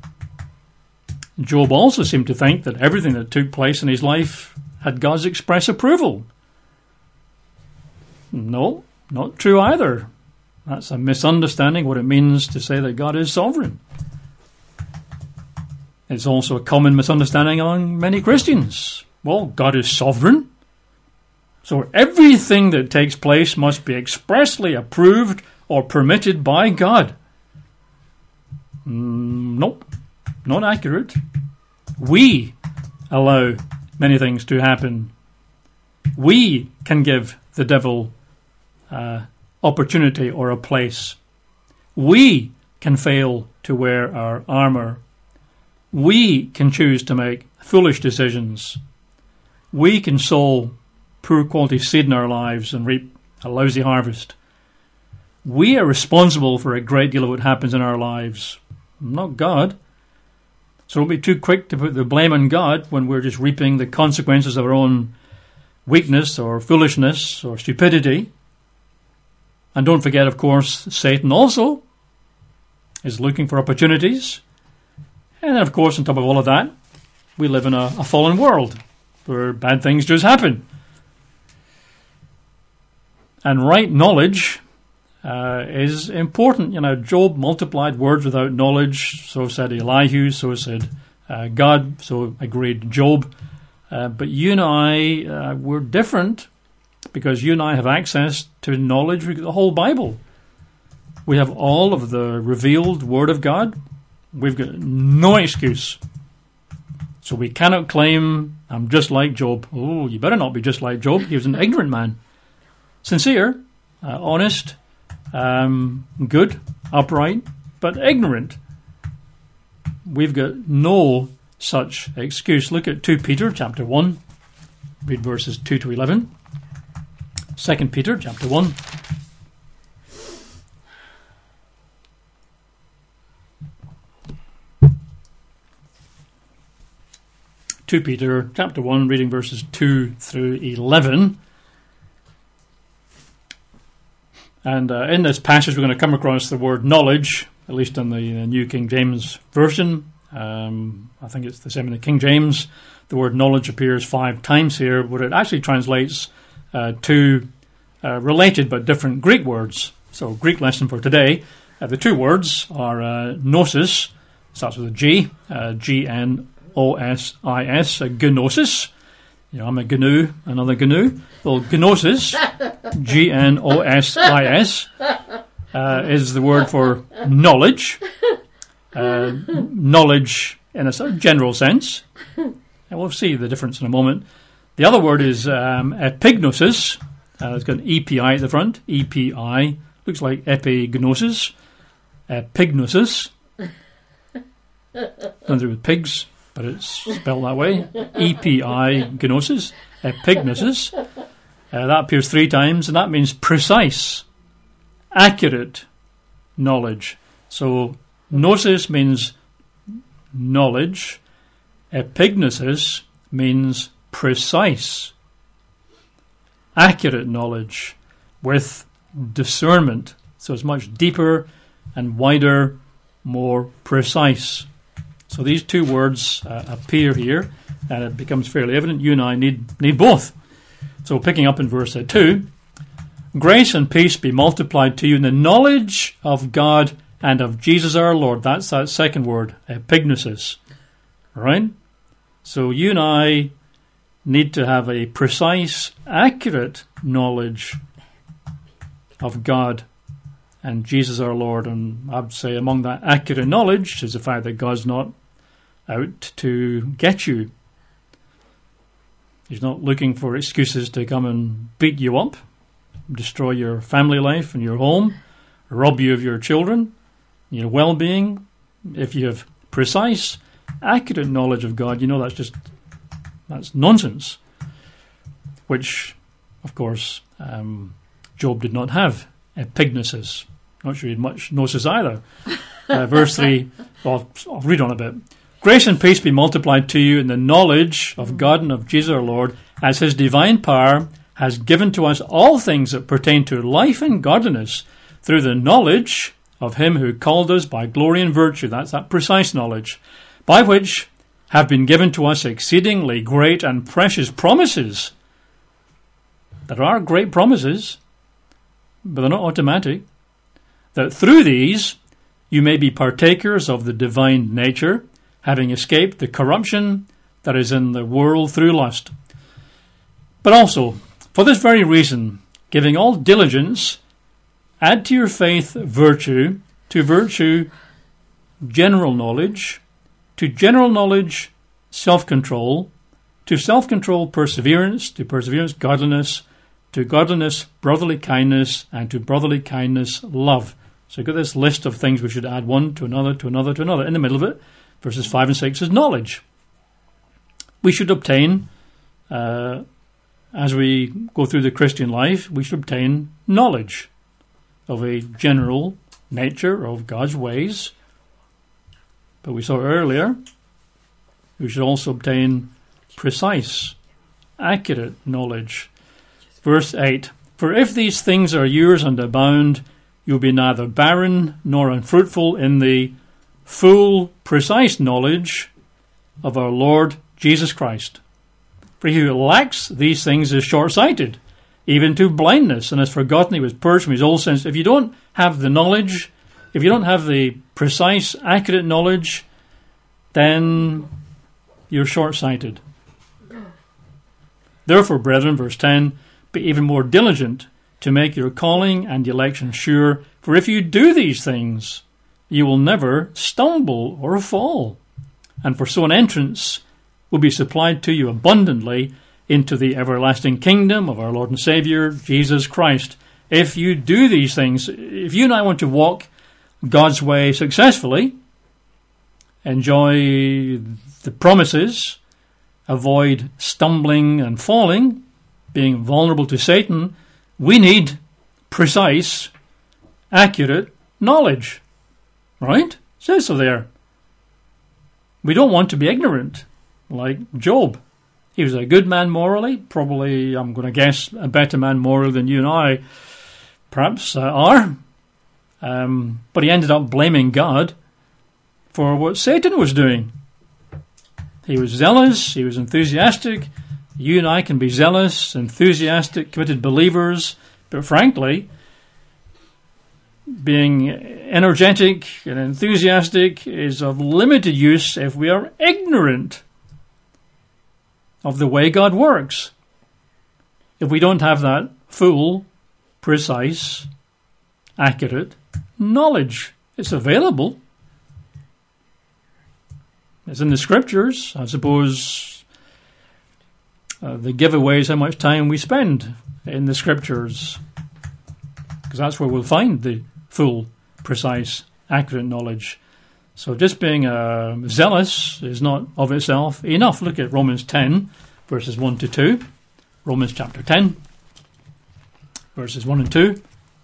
Job also seemed to think that everything that took place in his life had God's express approval. No, not true either. That's a misunderstanding what it means to say that God is sovereign. It's also a common misunderstanding among many Christians. Well, God is sovereign, so everything that takes place must be expressly approved or permitted by God. Mm, nope, not accurate. We allow many things to happen. We can give the devil uh, opportunity or a place. We can fail to wear our armor. We can choose to make foolish decisions. We can sow poor quality seed in our lives and reap a lousy harvest. We are responsible for a great deal of what happens in our lives, not God. So don't be too quick to put the blame on God when we're just reaping the consequences of our own weakness or foolishness or stupidity. And don't forget, of course, Satan also is looking for opportunities. And then, of course, on top of all of that, we live in a, a fallen world where bad things just happen. And right knowledge uh, is important. You know, Job multiplied words without knowledge. So said Elihu. So said uh, God. So agreed Job. Uh, but you and I, uh, we're different because you and I have access to knowledge. We got the whole Bible. We have all of the revealed Word of God. We've got no excuse. So we cannot claim, I'm just like Job. Oh, you better not be just like Job. He was an ignorant man. Sincere, uh, honest, um, good, upright, but ignorant. We've got no such excuse. Look at Second Peter chapter one. Read verses two to eleven. Second Peter chapter one. Second Peter chapter one, reading verses two through eleven. And uh, in this passage we're going to come across the word knowledge, at least in the, the New King James Version. Um, I think it's the same in the King James. The word knowledge appears five times here, where it actually translates uh, to uh, related but different Greek words. So Greek lesson for today. Uh, the two words are uh, gnosis, starts with a G, uh, G N O S I S, uh, gnosis. You know, I'm a gnu, another gnu. Well, gnosis, G N O S I S, uh, is the word for knowledge. Uh, knowledge in a sort of general sense. And we'll see the difference in a moment. The other word is um, epignosis. Uh, it's got an E P I at the front. E P I. Looks like epignosis. Epignosis. Nothing to do with pigs, but it's spelled that way. E P I gnosis. Epignosis. Uh, that appears three times, and that means precise, accurate knowledge. So gnosis means knowledge. Epignosis means precise, accurate knowledge with discernment. So it's much deeper and wider, more precise. So these two words uh, appear here, and it becomes fairly evident you and I need, need both. So picking up in verse two, grace and peace be multiplied to you in the knowledge of God and of Jesus our Lord. That's that second word, epignosis. Right? So you and I need to have a precise, accurate knowledge of God and Jesus our Lord. And I'd say among that accurate knowledge is the fact that God's not out to get you. He's not looking for excuses to come and beat you up, destroy your family life and your home, rob you of your children, your well-being. If you have precise, accurate knowledge of God, you know that's just that's nonsense, which of course um, Job did not have. Epignosis, not sure he had much gnosis either. uh, verse three, well, I'll read on a bit. Grace and peace be multiplied to you in the knowledge of God and of Jesus our Lord, as his divine power has given to us all things that pertain to life and godliness, through the knowledge of him who called us by glory and virtue. That's that precise knowledge, by which have been given to us exceedingly great and precious promises. There are great promises, but they're not automatic. That through these you may be partakers of the divine nature, having escaped the corruption that is in the world through lust. But also, for this very reason, giving all diligence, add to your faith virtue, to virtue general knowledge, to general knowledge self-control, to self-control perseverance, to perseverance godliness, to godliness brotherly kindness, and to brotherly kindness love. So you've got this list of things we should add one to another, to another, to another. In the middle of it, verses five and six is knowledge. We should obtain, uh, as we go through the Christian life, we should obtain knowledge of a general nature of God's ways. But we saw earlier, we should also obtain precise, accurate knowledge. Verse eight, for if these things are yours and abound, you'll be neither barren nor unfruitful in the full, precise knowledge of our Lord Jesus Christ. For he who lacks these things is short-sighted, even to blindness, and has forgotten he was purged from his old sins. If you don't have the knowledge, if you don't have the precise, accurate knowledge, then you're short-sighted. Therefore, brethren, verse ten, be even more diligent to make your calling and election sure, for if you do these things, you will never stumble or fall. And for so an entrance will be supplied to you abundantly into the everlasting kingdom of our Lord and Saviour, Jesus Christ. If you do these things, if you and I want to walk God's way successfully, enjoy the promises, avoid stumbling and falling, being vulnerable to Satan, We need precise, accurate knowledge. Right? It says so there. We don't want to be ignorant, like Job. He was a good man morally, probably, I'm going to guess, a better man morally than you and I perhaps uh, are. Um, but he ended up blaming God for what Satan was doing. He was zealous, he was enthusiastic. You and I can be zealous, enthusiastic, committed believers, but frankly, being energetic and enthusiastic is of limited use if we are ignorant of the way God works. If we don't have that full, precise, accurate knowledge. It's available. It's in the scriptures. I suppose uh, the giveaway is how much time we spend in the scriptures, because that's where we'll find the full, precise, accurate knowledge. So just being uh, zealous is not of itself enough. Look at Romans ten, verses one to two. Romans chapter ten, verses one and two.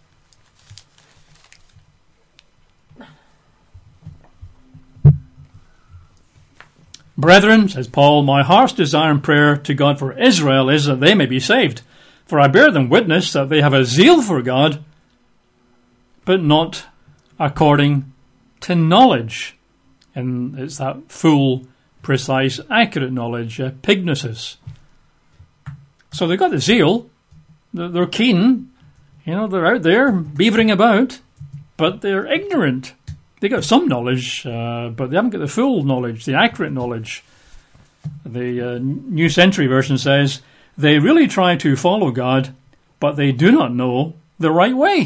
Brethren, says Paul, my heart's desire and prayer to God for Israel is that they may be saved. For I bear them witness that they have a zeal for God, but not according to knowledge. And it's that full, precise, accurate knowledge, uh, pignosis. So they've got the zeal, they're keen, you know, they're out there beavering about, but they're ignorant. They got some knowledge, uh, but they haven't got the full knowledge, the accurate knowledge. The uh, New Century Version says, they really try to follow God, but they do not know the right way.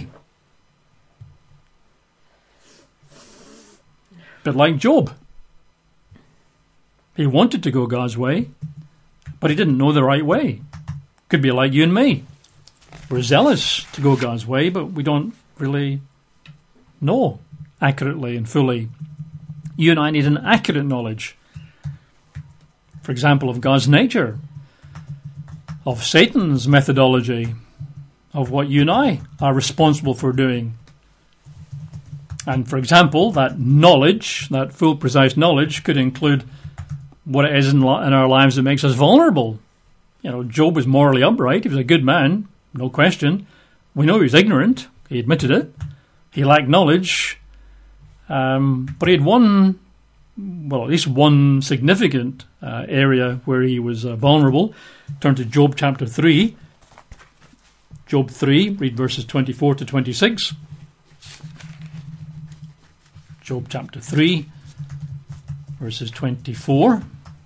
But like Job, he wanted to go God's way, but he didn't know the right way. Could be like you and me. We're zealous to go God's way, but we don't really know accurately and fully. You and I need an accurate knowledge, for example, of God's nature, of Satan's methodology, of what you and I are responsible for doing. And for example, that knowledge, that full, precise knowledge, could include what it is in, in our lives that makes us vulnerable. You know, Job was morally upright. He was a good man, no question. We know he was ignorant. He admitted it. He lacked knowledge. Um, but he had one, well, at least one significant uh, area where he was uh, vulnerable. Turn to Job chapter three. Job three, read verses twenty-four to twenty-six. Job chapter three, verses twenty-four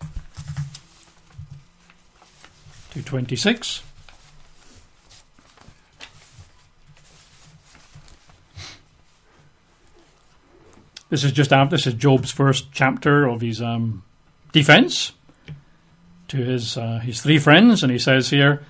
to twenty-six. This is just after, this is Job's first chapter of his um, defense to his uh, his three friends, and he says here,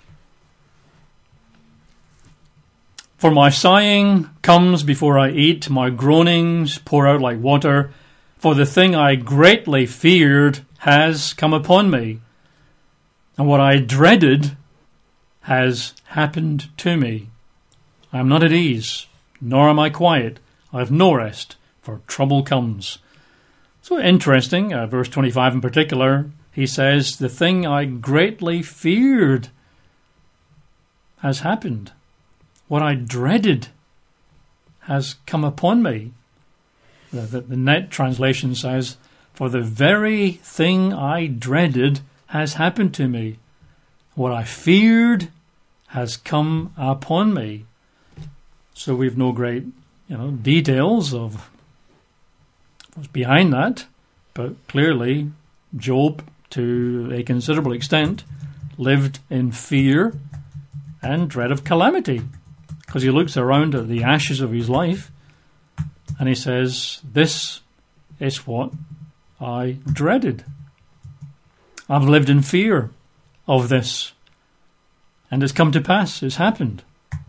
for my sighing comes before I eat, my groanings pour out like water, for the thing I greatly feared has come upon me, and what I dreaded has happened to me. I am not at ease, nor am I quiet. I have no rest, for trouble comes. So interesting, uh, verse twenty-five in particular, he says, the thing I greatly feared has happened. What I dreaded has come upon me. The, the, the Net translation says, for the very thing I dreaded has happened to me. What I feared has come upon me. So we've no great, you know, details of what's behind that, but clearly Job, to a considerable extent, lived in fear and dread of calamity, because he looks around at the ashes of his life and he says, this is what I dreaded. I've lived in fear of this, and it's come to pass, it's happened.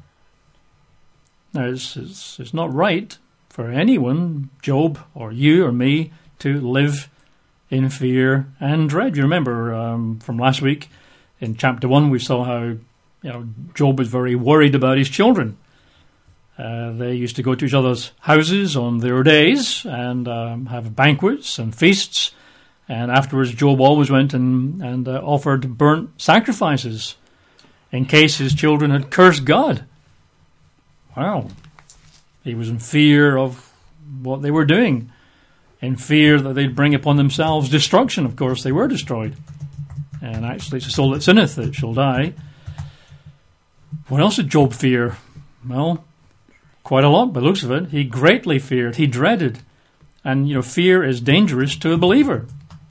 Now, it's, it's, it's not right for anyone, Job or you or me, to live in fear and dread. You remember um, from last week in chapter one, we saw how you know, Job was very worried about his children. Uh, they used to go to each other's houses on their days and um, have banquets and feasts. And afterwards, Job always went and, and uh, offered burnt sacrifices in case his children had cursed God. Wow. He was in fear of what they were doing, in fear that they'd bring upon themselves destruction. Of course, they were destroyed. And actually, it's the soul that sinneth that shall die. What else did Job fear? Well, quite a lot by the looks of it. He greatly feared. He dreaded. And, you know, fear is dangerous to a believer.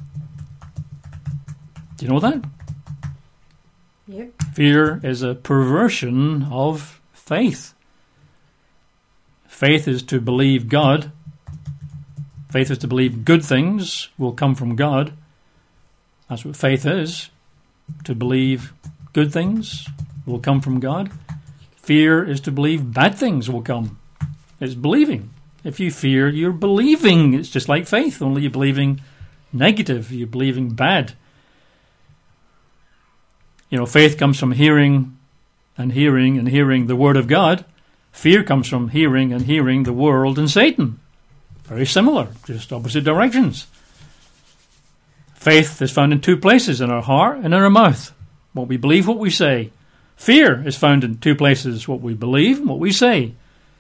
Do you know that? Yep. Fear is a perversion of faith. Faith is to believe God. Faith is to believe good things will come from God. That's what faith is. To believe good things will come from God. Fear is to believe bad things will come. It's believing. If you fear, you're believing. It's just like faith, only you're believing negative. You're believing bad. You know, faith comes from hearing and hearing and hearing the Word of God. Fear comes from hearing and hearing the world and Satan. Very similar, just opposite directions. Faith is found in two places, in our heart and in our mouth. What we believe, what we say. Fear is found in two places, what we believe and what we say.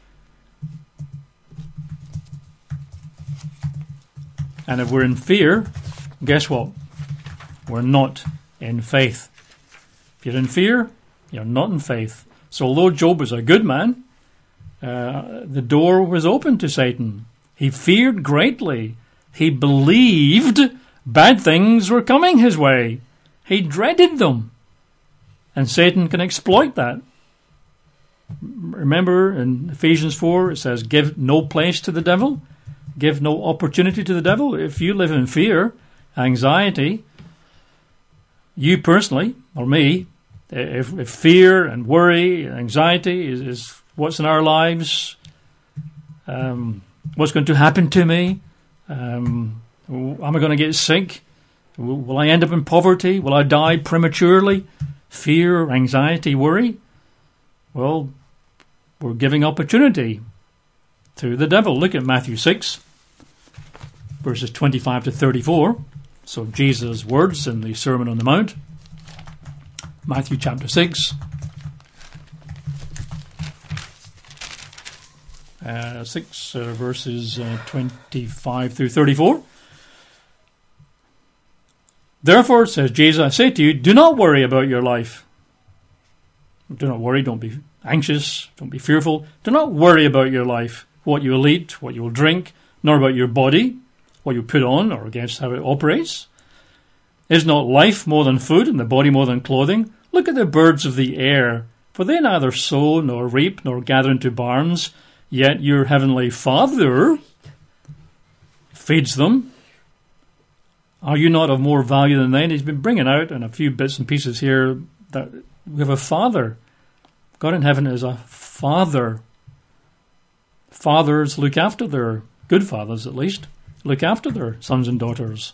And if we're in fear, guess what? We're not in faith. If you're in fear, you're not in faith. So although Job was a good man, uh, the door was open to Satan. He feared greatly. He believed bad things were coming his way. He dreaded them. And Satan can exploit that. Remember in Ephesians four, it says, give no place to the devil. Give no opportunity to the devil. If you live in fear, anxiety, you personally, or me, if, if fear and worry, anxiety is, is what's in our lives, um, what's going to happen to me, um, am I going to get sick? Will I end up in poverty? Will I die prematurely? Fear, anxiety, worry? Well, we're giving opportunity to the devil. Look at Matthew six, verses twenty-five to thirty-four. So Jesus' words in the Sermon on the Mount. Matthew chapter six. Uh, six uh, verses uh, twenty-five through thirty-four. Therefore, says Jesus, I say to you, do not worry about your life. Do not worry, don't be anxious, don't be fearful. Do not worry about your life, what you will eat, what you will drink, nor about your body, what you put on, or against how it operates. Is not life more than food, and the body more than clothing? Look at the birds of the air, for they neither sow, nor reap, nor gather into barns, yet your heavenly Father feeds them. Are you not of more value than they? And he's been bringing out in a few bits and pieces here that we have a Father. God in heaven is a Father. Fathers look after their, good fathers at least, look after their sons and daughters.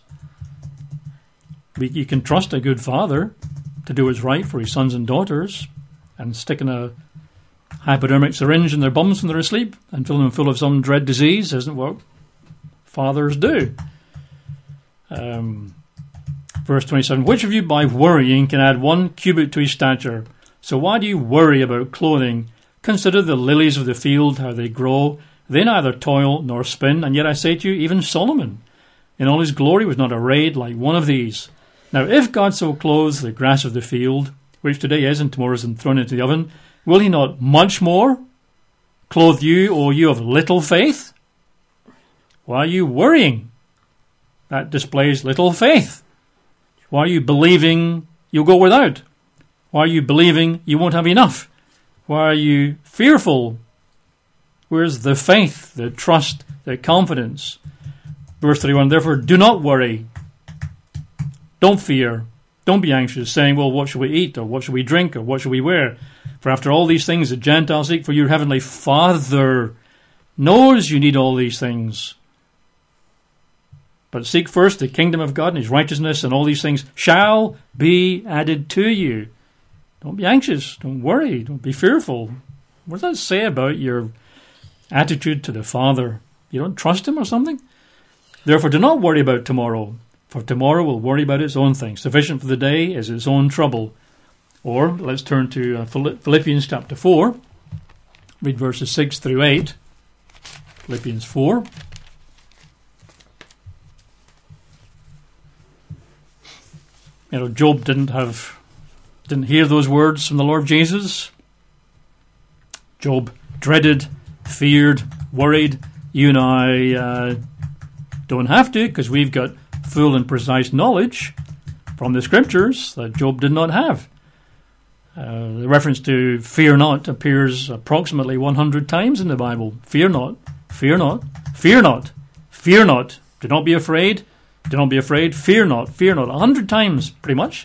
You can trust a good father to do what's right for his sons and daughters, and sticking a hypodermic syringe in their bums when they're asleep and filling them full of some dread disease isn't what fathers do. Um, verse twenty-seven, which of you by worrying can add one cubit to his stature? So why do you worry about clothing? Consider the lilies of the field, how they grow. They neither toil nor spin, and yet I say to you, even Solomon in all his glory was not arrayed like one of these. Now if God so clothes the grass of the field, which today is and tomorrow is thrown into the oven, will he not much more clothe you, O you of little faith? Why are you worrying? That displays little faith. Why are you believing you'll go without? Why are you believing you won't have enough? Why are you fearful? Where's the faith, the trust, the confidence? Verse thirty-one, therefore do not worry. Don't fear. Don't be anxious, saying, well, what shall we eat? Or what shall we drink? Or what shall we wear? For after all these things the Gentiles seek, for your heavenly Father knows you need all these things. But seek first the kingdom of God and his righteousness, and all these things shall be added to you. Don't be anxious. Don't worry. Don't be fearful. What does that say about your attitude to the Father? You don't trust him or something? Therefore, do not worry about tomorrow, for tomorrow will worry about its own thing. Sufficient for the day is its own trouble. Or, let's turn to uh, Philippians chapter four. Read verses six through eight. Philippians four. You know, Job didn't have, didn't hear those words from the Lord Jesus. Job dreaded, feared, worried. You and I uh, don't have to, because we've got full and precise knowledge from the Scriptures that Job did not have. Uh, the reference to fear not appears approximately one hundred times in the Bible. Fear not, fear not, fear not, fear not. Do not be afraid. Do not be afraid. Fear not, fear not. A hundred times, pretty much.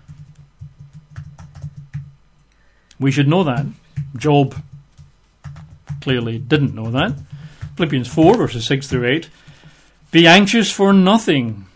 We should know that. Job clearly didn't know that. Philippians four, verses six through eight. Be anxious for nothing.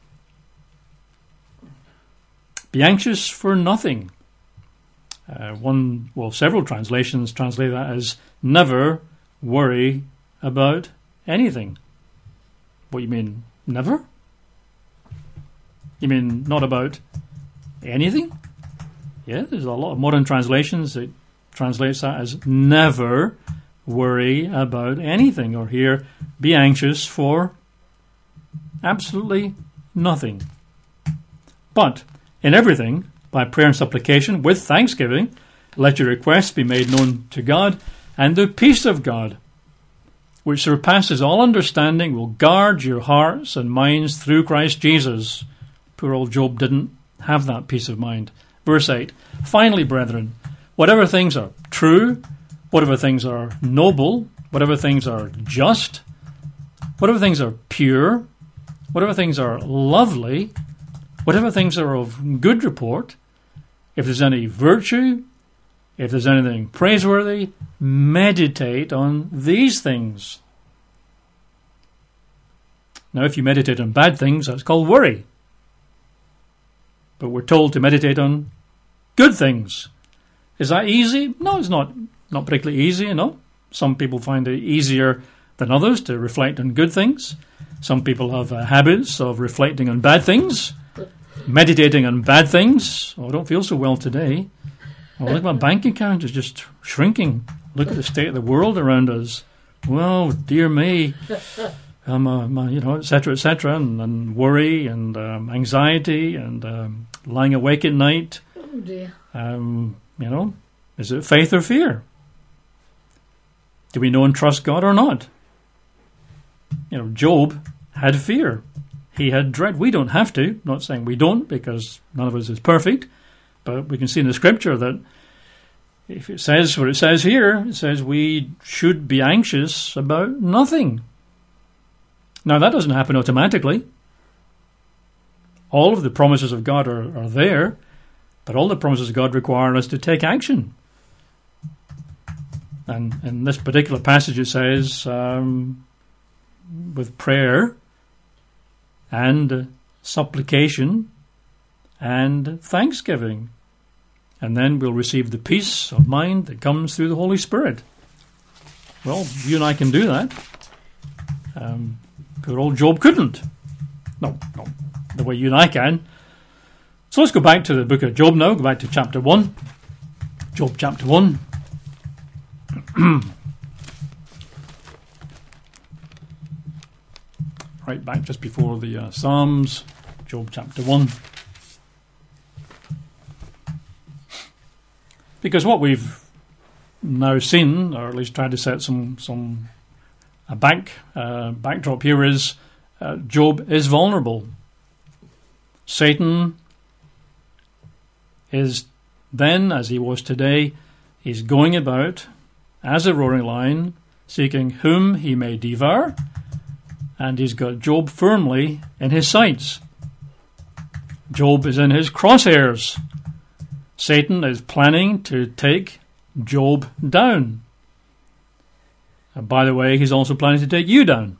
Be anxious for nothing. Uh, one, well, several translations translate that as never worry about anything. What you mean, never? You mean not about anything? Yeah, there's a lot of modern translations that translates that as never worry about anything. Or here, be anxious for absolutely nothing. But in everything, by prayer and supplication, with thanksgiving, let your requests be made known to God, and the peace of God, which surpasses all understanding, will guard your hearts and minds through Christ Jesus. Poor old Job didn't have that peace of mind. Verse eight, finally, brethren, whatever things are true, whatever things are noble, whatever things are just, whatever things are pure, whatever things are lovely, whatever things are of good report, if there's any virtue, if there's anything praiseworthy, meditate on these things. Now, if you meditate on bad things, that's called worry. But we're told to meditate on good things. Is that easy? No, it's not. Not particularly easy, you know. Some people find it easier than others to reflect on good things. Some people have uh, habits of reflecting on bad things, meditating on bad things. Oh, I don't feel so well today. Oh, look, my bank account is just shrinking. Look at the state of the world around us. Well, dear me. Um, uh, my, you know, et cetera, et cetera, and, and worry and um, anxiety and um, lying awake at night. Oh dear. Um, you know, is it faith or fear? Do we know and trust God or not? You know, Job had fear. He had dread. We don't have to. Not saying we don't, because none of us is perfect. But we can see in the Scripture that if it says what it says here, it says we should be anxious about nothing. Now, that doesn't happen automatically. All of the promises of God are, are there, but all the promises of God require us to take action. And in this particular passage it says, um, with prayer and supplication and thanksgiving. And then we'll receive the peace of mind that comes through the Holy Spirit. Well, you and I can do that. Um, poor old Job couldn't. No, no, the way you and I can. So let's go back to the book of Job now. Go back to chapter one. Job chapter one. Right back just before the uh, Psalms. Job chapter one. Because what we've now seen, or at least tried to set some some a back uh, backdrop here, is uh, Job is vulnerable. Satan is then, as he was today, he's going about as a roaring lion, seeking whom he may devour, and he's got Job firmly in his sights. Job is in his crosshairs. Satan is planning to take Job down. And by the way, he's also planning to take you down.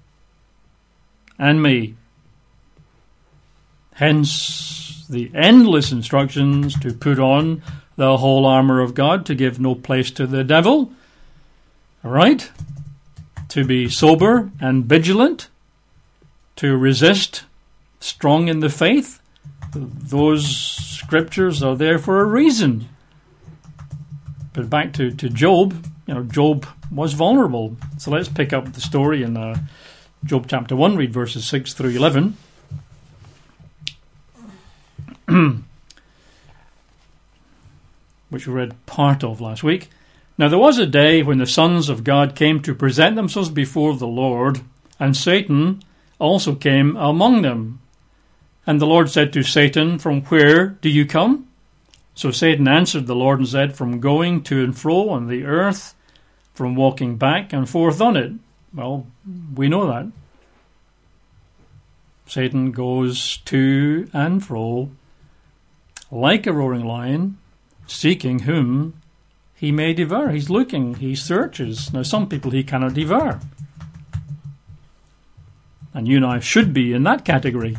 And me. Hence the endless instructions to put on the whole armour of God to give no place to the devil. All right? To be sober and vigilant, to resist, strong in the faith. Those scriptures are there for a reason. But back to, to Job, you know, Job was vulnerable. So let's pick up the story in uh, Job chapter one, read verses six through eleven. Which we read part of last week. Now there was a day when the sons of God came to present themselves before the Lord, and Satan also came among them. And the Lord said to Satan, "From where do you come?" So Satan answered the Lord and said, "From going to and fro on the earth, from walking back and forth on it." Well, we know that. Satan goes to and fro like a roaring lion, seeking whom he may devour. He's looking, he searches. Now, some people he cannot devour. And you and I should be in that category.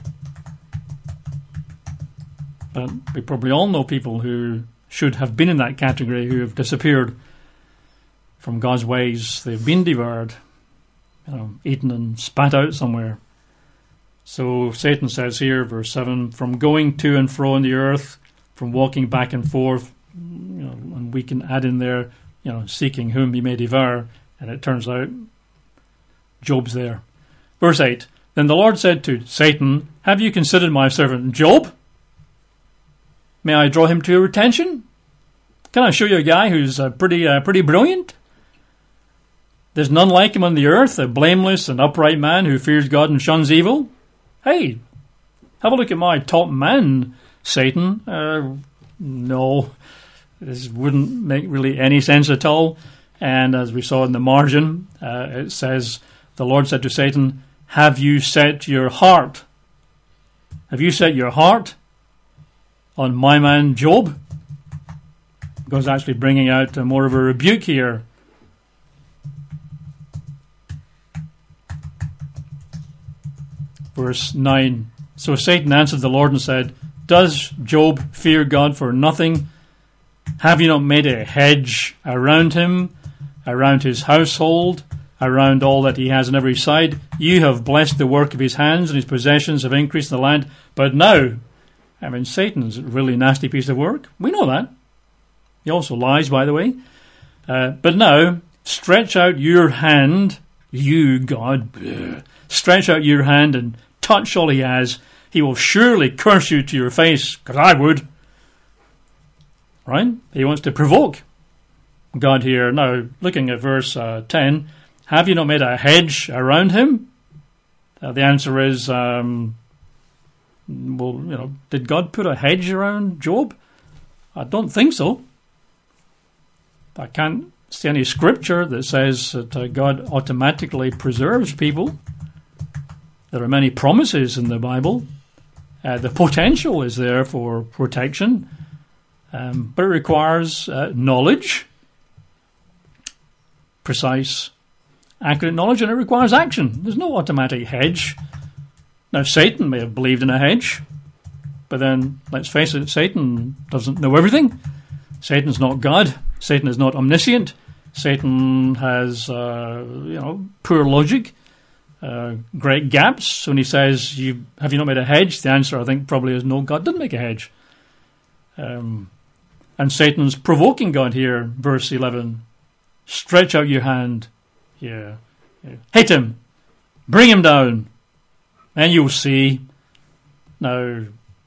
But we probably all know people who should have been in that category who have disappeared from God's ways. They've been devoured, you know, eaten and spat out somewhere. So Satan says here, verse seven, from going to and fro on the earth, from walking back and forth, you know, and we can add in there, you know, seeking whom he may devour, and it turns out Job's there. Verse eight, then the Lord said to Satan, "Have you considered my servant Job? May I draw him to your attention? Can I show you a guy who's uh, pretty uh, pretty brilliant? There's none like him on the earth, a blameless and upright man who fears God and shuns evil. Hey, have a look at my top man, Satan." Uh, no, this wouldn't make really any sense at all. And as we saw in the margin, uh, it says, the Lord said to Satan, "Have you set your heart? Have you set your heart on my man Job?" God's actually bringing out uh, more of a rebuke here. Verse nine, so Satan answered the Lord and said, "Does Job fear God for nothing? Have you not made a hedge around him, around his household, around all that he has on every side? You have blessed the work of his hands, and his possessions have increased in the land. But now," I mean, Satan's a really nasty piece of work. We know that. He also lies, by the way. Uh, but now, stretch out your hand, you, God, bleh, stretch out your hand and touch all he has. He will surely curse you to your face, because I would. Right? He wants to provoke God here. Now, looking at verse uh, ten, have you not made a hedge around him? Uh, the answer is, um, well, you know, did God put a hedge around Job? I don't think so. I can't see any scripture that says that uh, God automatically preserves people. There are many promises in the Bible. Uh, the potential is there for protection, um, but it requires uh, knowledge, precise, accurate knowledge, and it requires action. There's no automatic hedge. Now, Satan may have believed in a hedge, but then, let's face it, Satan doesn't know everything. Satan's not God. Satan is not omniscient. Satan has, uh, you know, poor logic, uh, great gaps. When he says, "You have you not made a hedge?" the answer, I think, probably is no, God didn't make a hedge. Um, and Satan's provoking God here, verse eleven. Stretch out your hand. Yeah, yeah. Hit him. Bring him down. And you'll see. Now,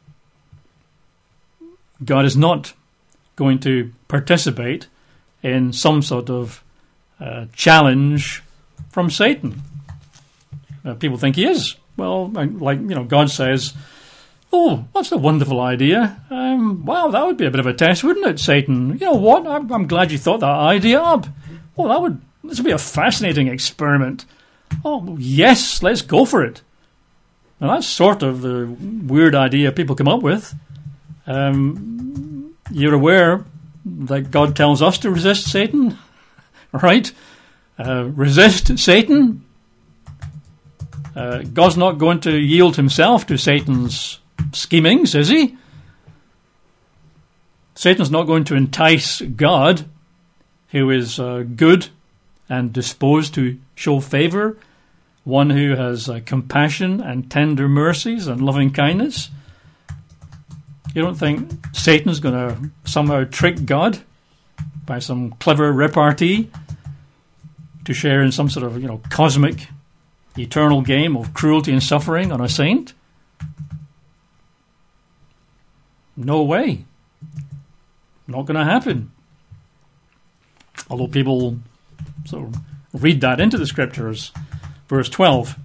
God is not going to participate in some sort of uh, challenge from Satan. Uh, people think he is. Well, like, you know, God says, "Oh, that's a wonderful idea. Um, wow, that would be a bit of a test, wouldn't it, Satan? You know what? I'm, I'm glad you thought that idea up. Oh, that would, this would be a fascinating experiment. Oh, yes, let's go for it." Now, that's sort of the weird idea people come up with. Um, you're aware that God tells us to resist Satan, right? Uh, resist Satan. Uh, God's not going to yield himself to Satan's schemings, is he? Satan's not going to entice God, who is uh, good and disposed to show favour, one who has uh, compassion and tender mercies and loving kindness. You don't think Satan's going to somehow trick God by some clever repartee to share in some sort of, you know, cosmic, eternal game of cruelty and suffering on a saint? No way. Not going to happen. Although people sort of read that into the scriptures. Verse twelve.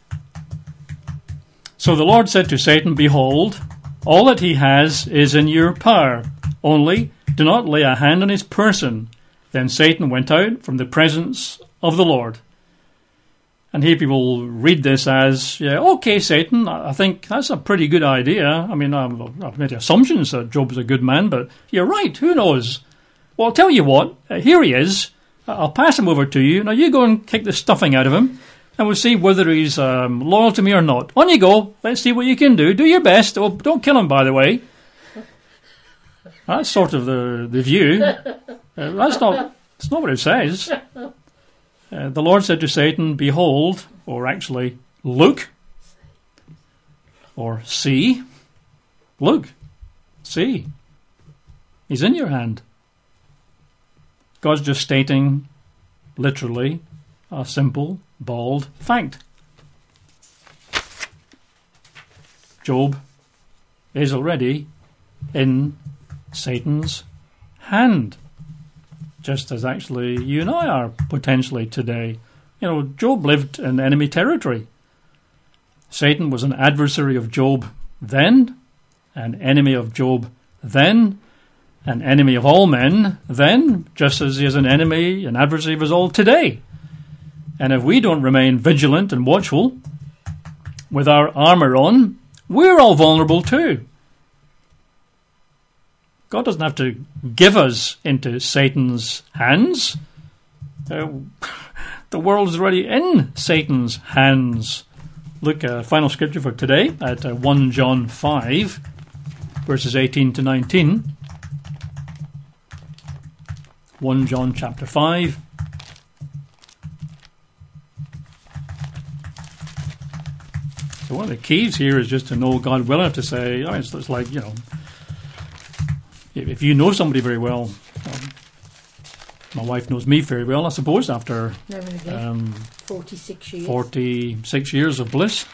So the Lord said to Satan, Behold, all that he has is in your power. Only do not lay a hand on his person. Then Satan went out from the presence of the Lord. And here people read this as, yeah, okay, Satan, I think that's a pretty good idea. I mean, I've made assumptions that Job's a good man, but you're right, who knows? Well, I'll tell you what, uh, here he is. I'll pass him over to you. Now you go and kick the stuffing out of him, and we'll see whether he's um, loyal to me or not. On you go. Let's see what you can do. Do your best. Oh, don't kill him, by the way. That's sort of the, the view. Uh, that's not that's not what it says. Uh, the Lord said to Satan, Behold, or actually, look, or see. Look, see. He's in your hand. God's just stating, literally, a simple, bald fact. Job is already in Satan's hand, just as actually you and I are potentially today. You know, Job lived in enemy territory. Satan was an adversary of Job then, an enemy of Job then, an enemy of all men then, just as he is an enemy, an adversary of us all today. And if we don't remain vigilant and watchful with our armour on, we're all vulnerable too. God doesn't have to give us into Satan's hands. Uh, the world is already in Satan's hands. Look, uh, final scripture for today at uh, First John five, verses eighteen to nineteen. First John chapter five. So one of the keys here is just to know God well enough to say, oh, it's, it's like, you know, if you know somebody very well, um, my wife knows me very well, I suppose, after um, forty-six years. forty-six years of bliss.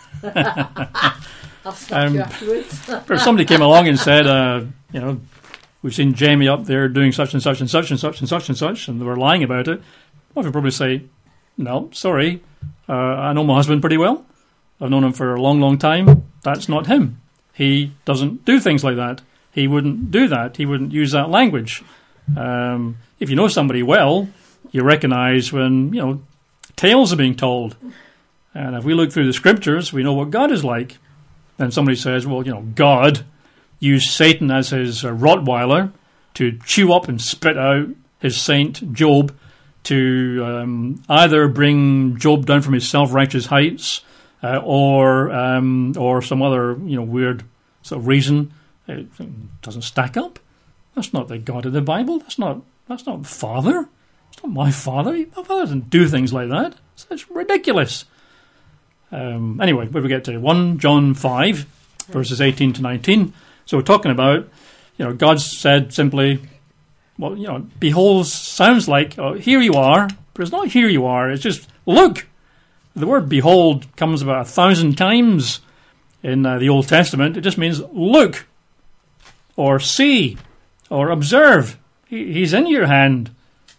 I'll stop um, you afterwards. If somebody came along and said, uh, you know, we've seen Jamie up there doing such and such and such and such and such and such, and they were lying about it, I would probably say, no, sorry, uh, I know my husband pretty well. I've known him for a long, long time. That's not him. He doesn't do things like that. He wouldn't do that. He wouldn't use that language. Um, if you know somebody well, you recognise when, you know, tales are being told. And if we look through the scriptures, we know what God is like. Then somebody says, well, you know, God used Satan as his uh, Rottweiler to chew up and spit out his saint Job, to um, either bring Job down from his self-righteous heights uh, or um, or some other, you know, weird sort of reason. It doesn't stack up. That's not the God of the Bible. That's not that's not the Father. It's not my Father. My Father doesn't do things like that. It's, it's ridiculous. Um, anyway, where we get to First John five, verses eighteen to nineteen. So we're talking about, you know, God said simply, well, you know, behold sounds like, oh, here you are, but it's not here you are. It's just, look. The word behold comes about a thousand times in uh, the Old Testament. It just means look, or see, or observe. He, he's in your hand.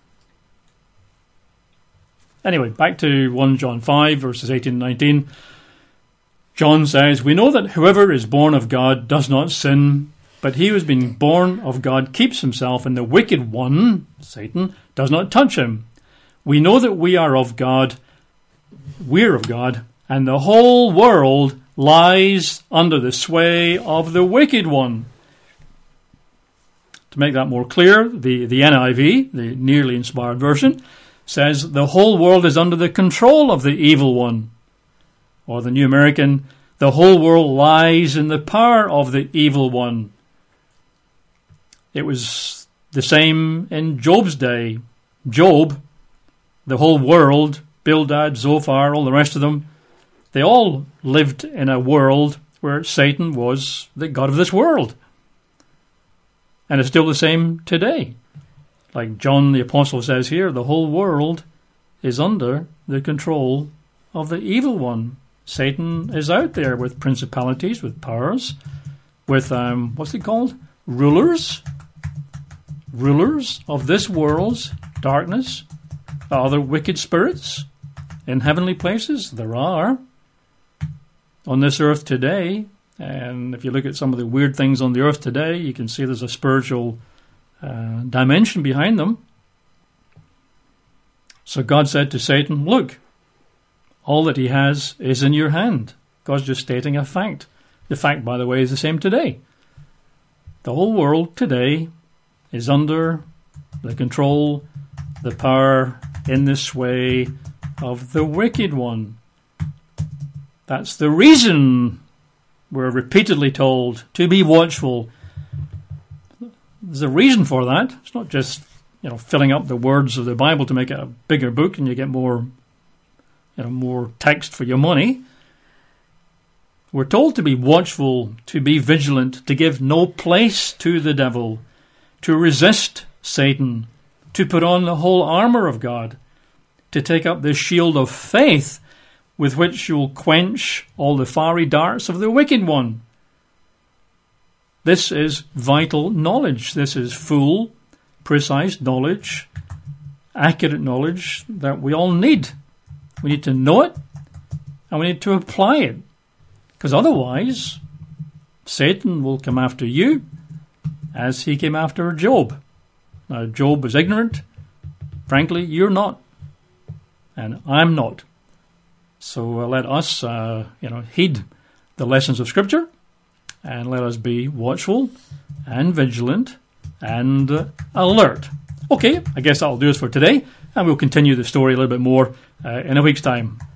Anyway, back to First John five, verses eighteen and nineteen. John says, we know that whoever is born of God does not sin, but he who has been born of God keeps himself, and the wicked one, Satan, does not touch him. We know that we are of God, we're of God, and the whole world lies under the sway of the wicked one. To make that more clear, the, the N I V, the nearly inspired version, says the whole world is under the control of the evil one. Or the New American, the whole world lies in the power of the evil one. It was the same in Job's day. Job, the whole world, Bildad, Zophar, all the rest of them, they all lived in a world where Satan was the god of this world. And it's still the same today. Like John the Apostle says here, the whole world is under the control of the evil one. Satan is out there with principalities, with powers, with, um, what's it called? Rulers. Rulers of this world's darkness. Are there wicked spirits in heavenly places? There are. On this earth today, and if you look at some of the weird things on the earth today, you can see there's a spiritual uh, dimension behind them. So God said to Satan, look, all that he has is in your hand. God's just stating a fact. The fact, by the way, is the same today. The whole world today is under the control, the power, in the sway of the wicked one. That's the reason we're repeatedly told to be watchful. There's a reason for that. It's not just, you know, filling up the words of the Bible to make it a bigger book and you get more, you know, more text for your money. We're told to be watchful, to be vigilant, to give no place to the devil, to resist Satan, to put on the whole armour of God, to take up the shield of faith with which you'll quench all the fiery darts of the wicked one. This is vital knowledge. This is full, precise knowledge, accurate knowledge that we all need. We need to know it and we need to apply it. Because otherwise, Satan will come after you as he came after Job. Now, Job was ignorant. Frankly, you're not. And I'm not. So uh, let us, uh, you know, heed the lessons of Scripture, and let us be watchful and vigilant and uh, alert. Okay, I guess that'll do us for today, and we'll continue the story a little bit more uh, in a week's time.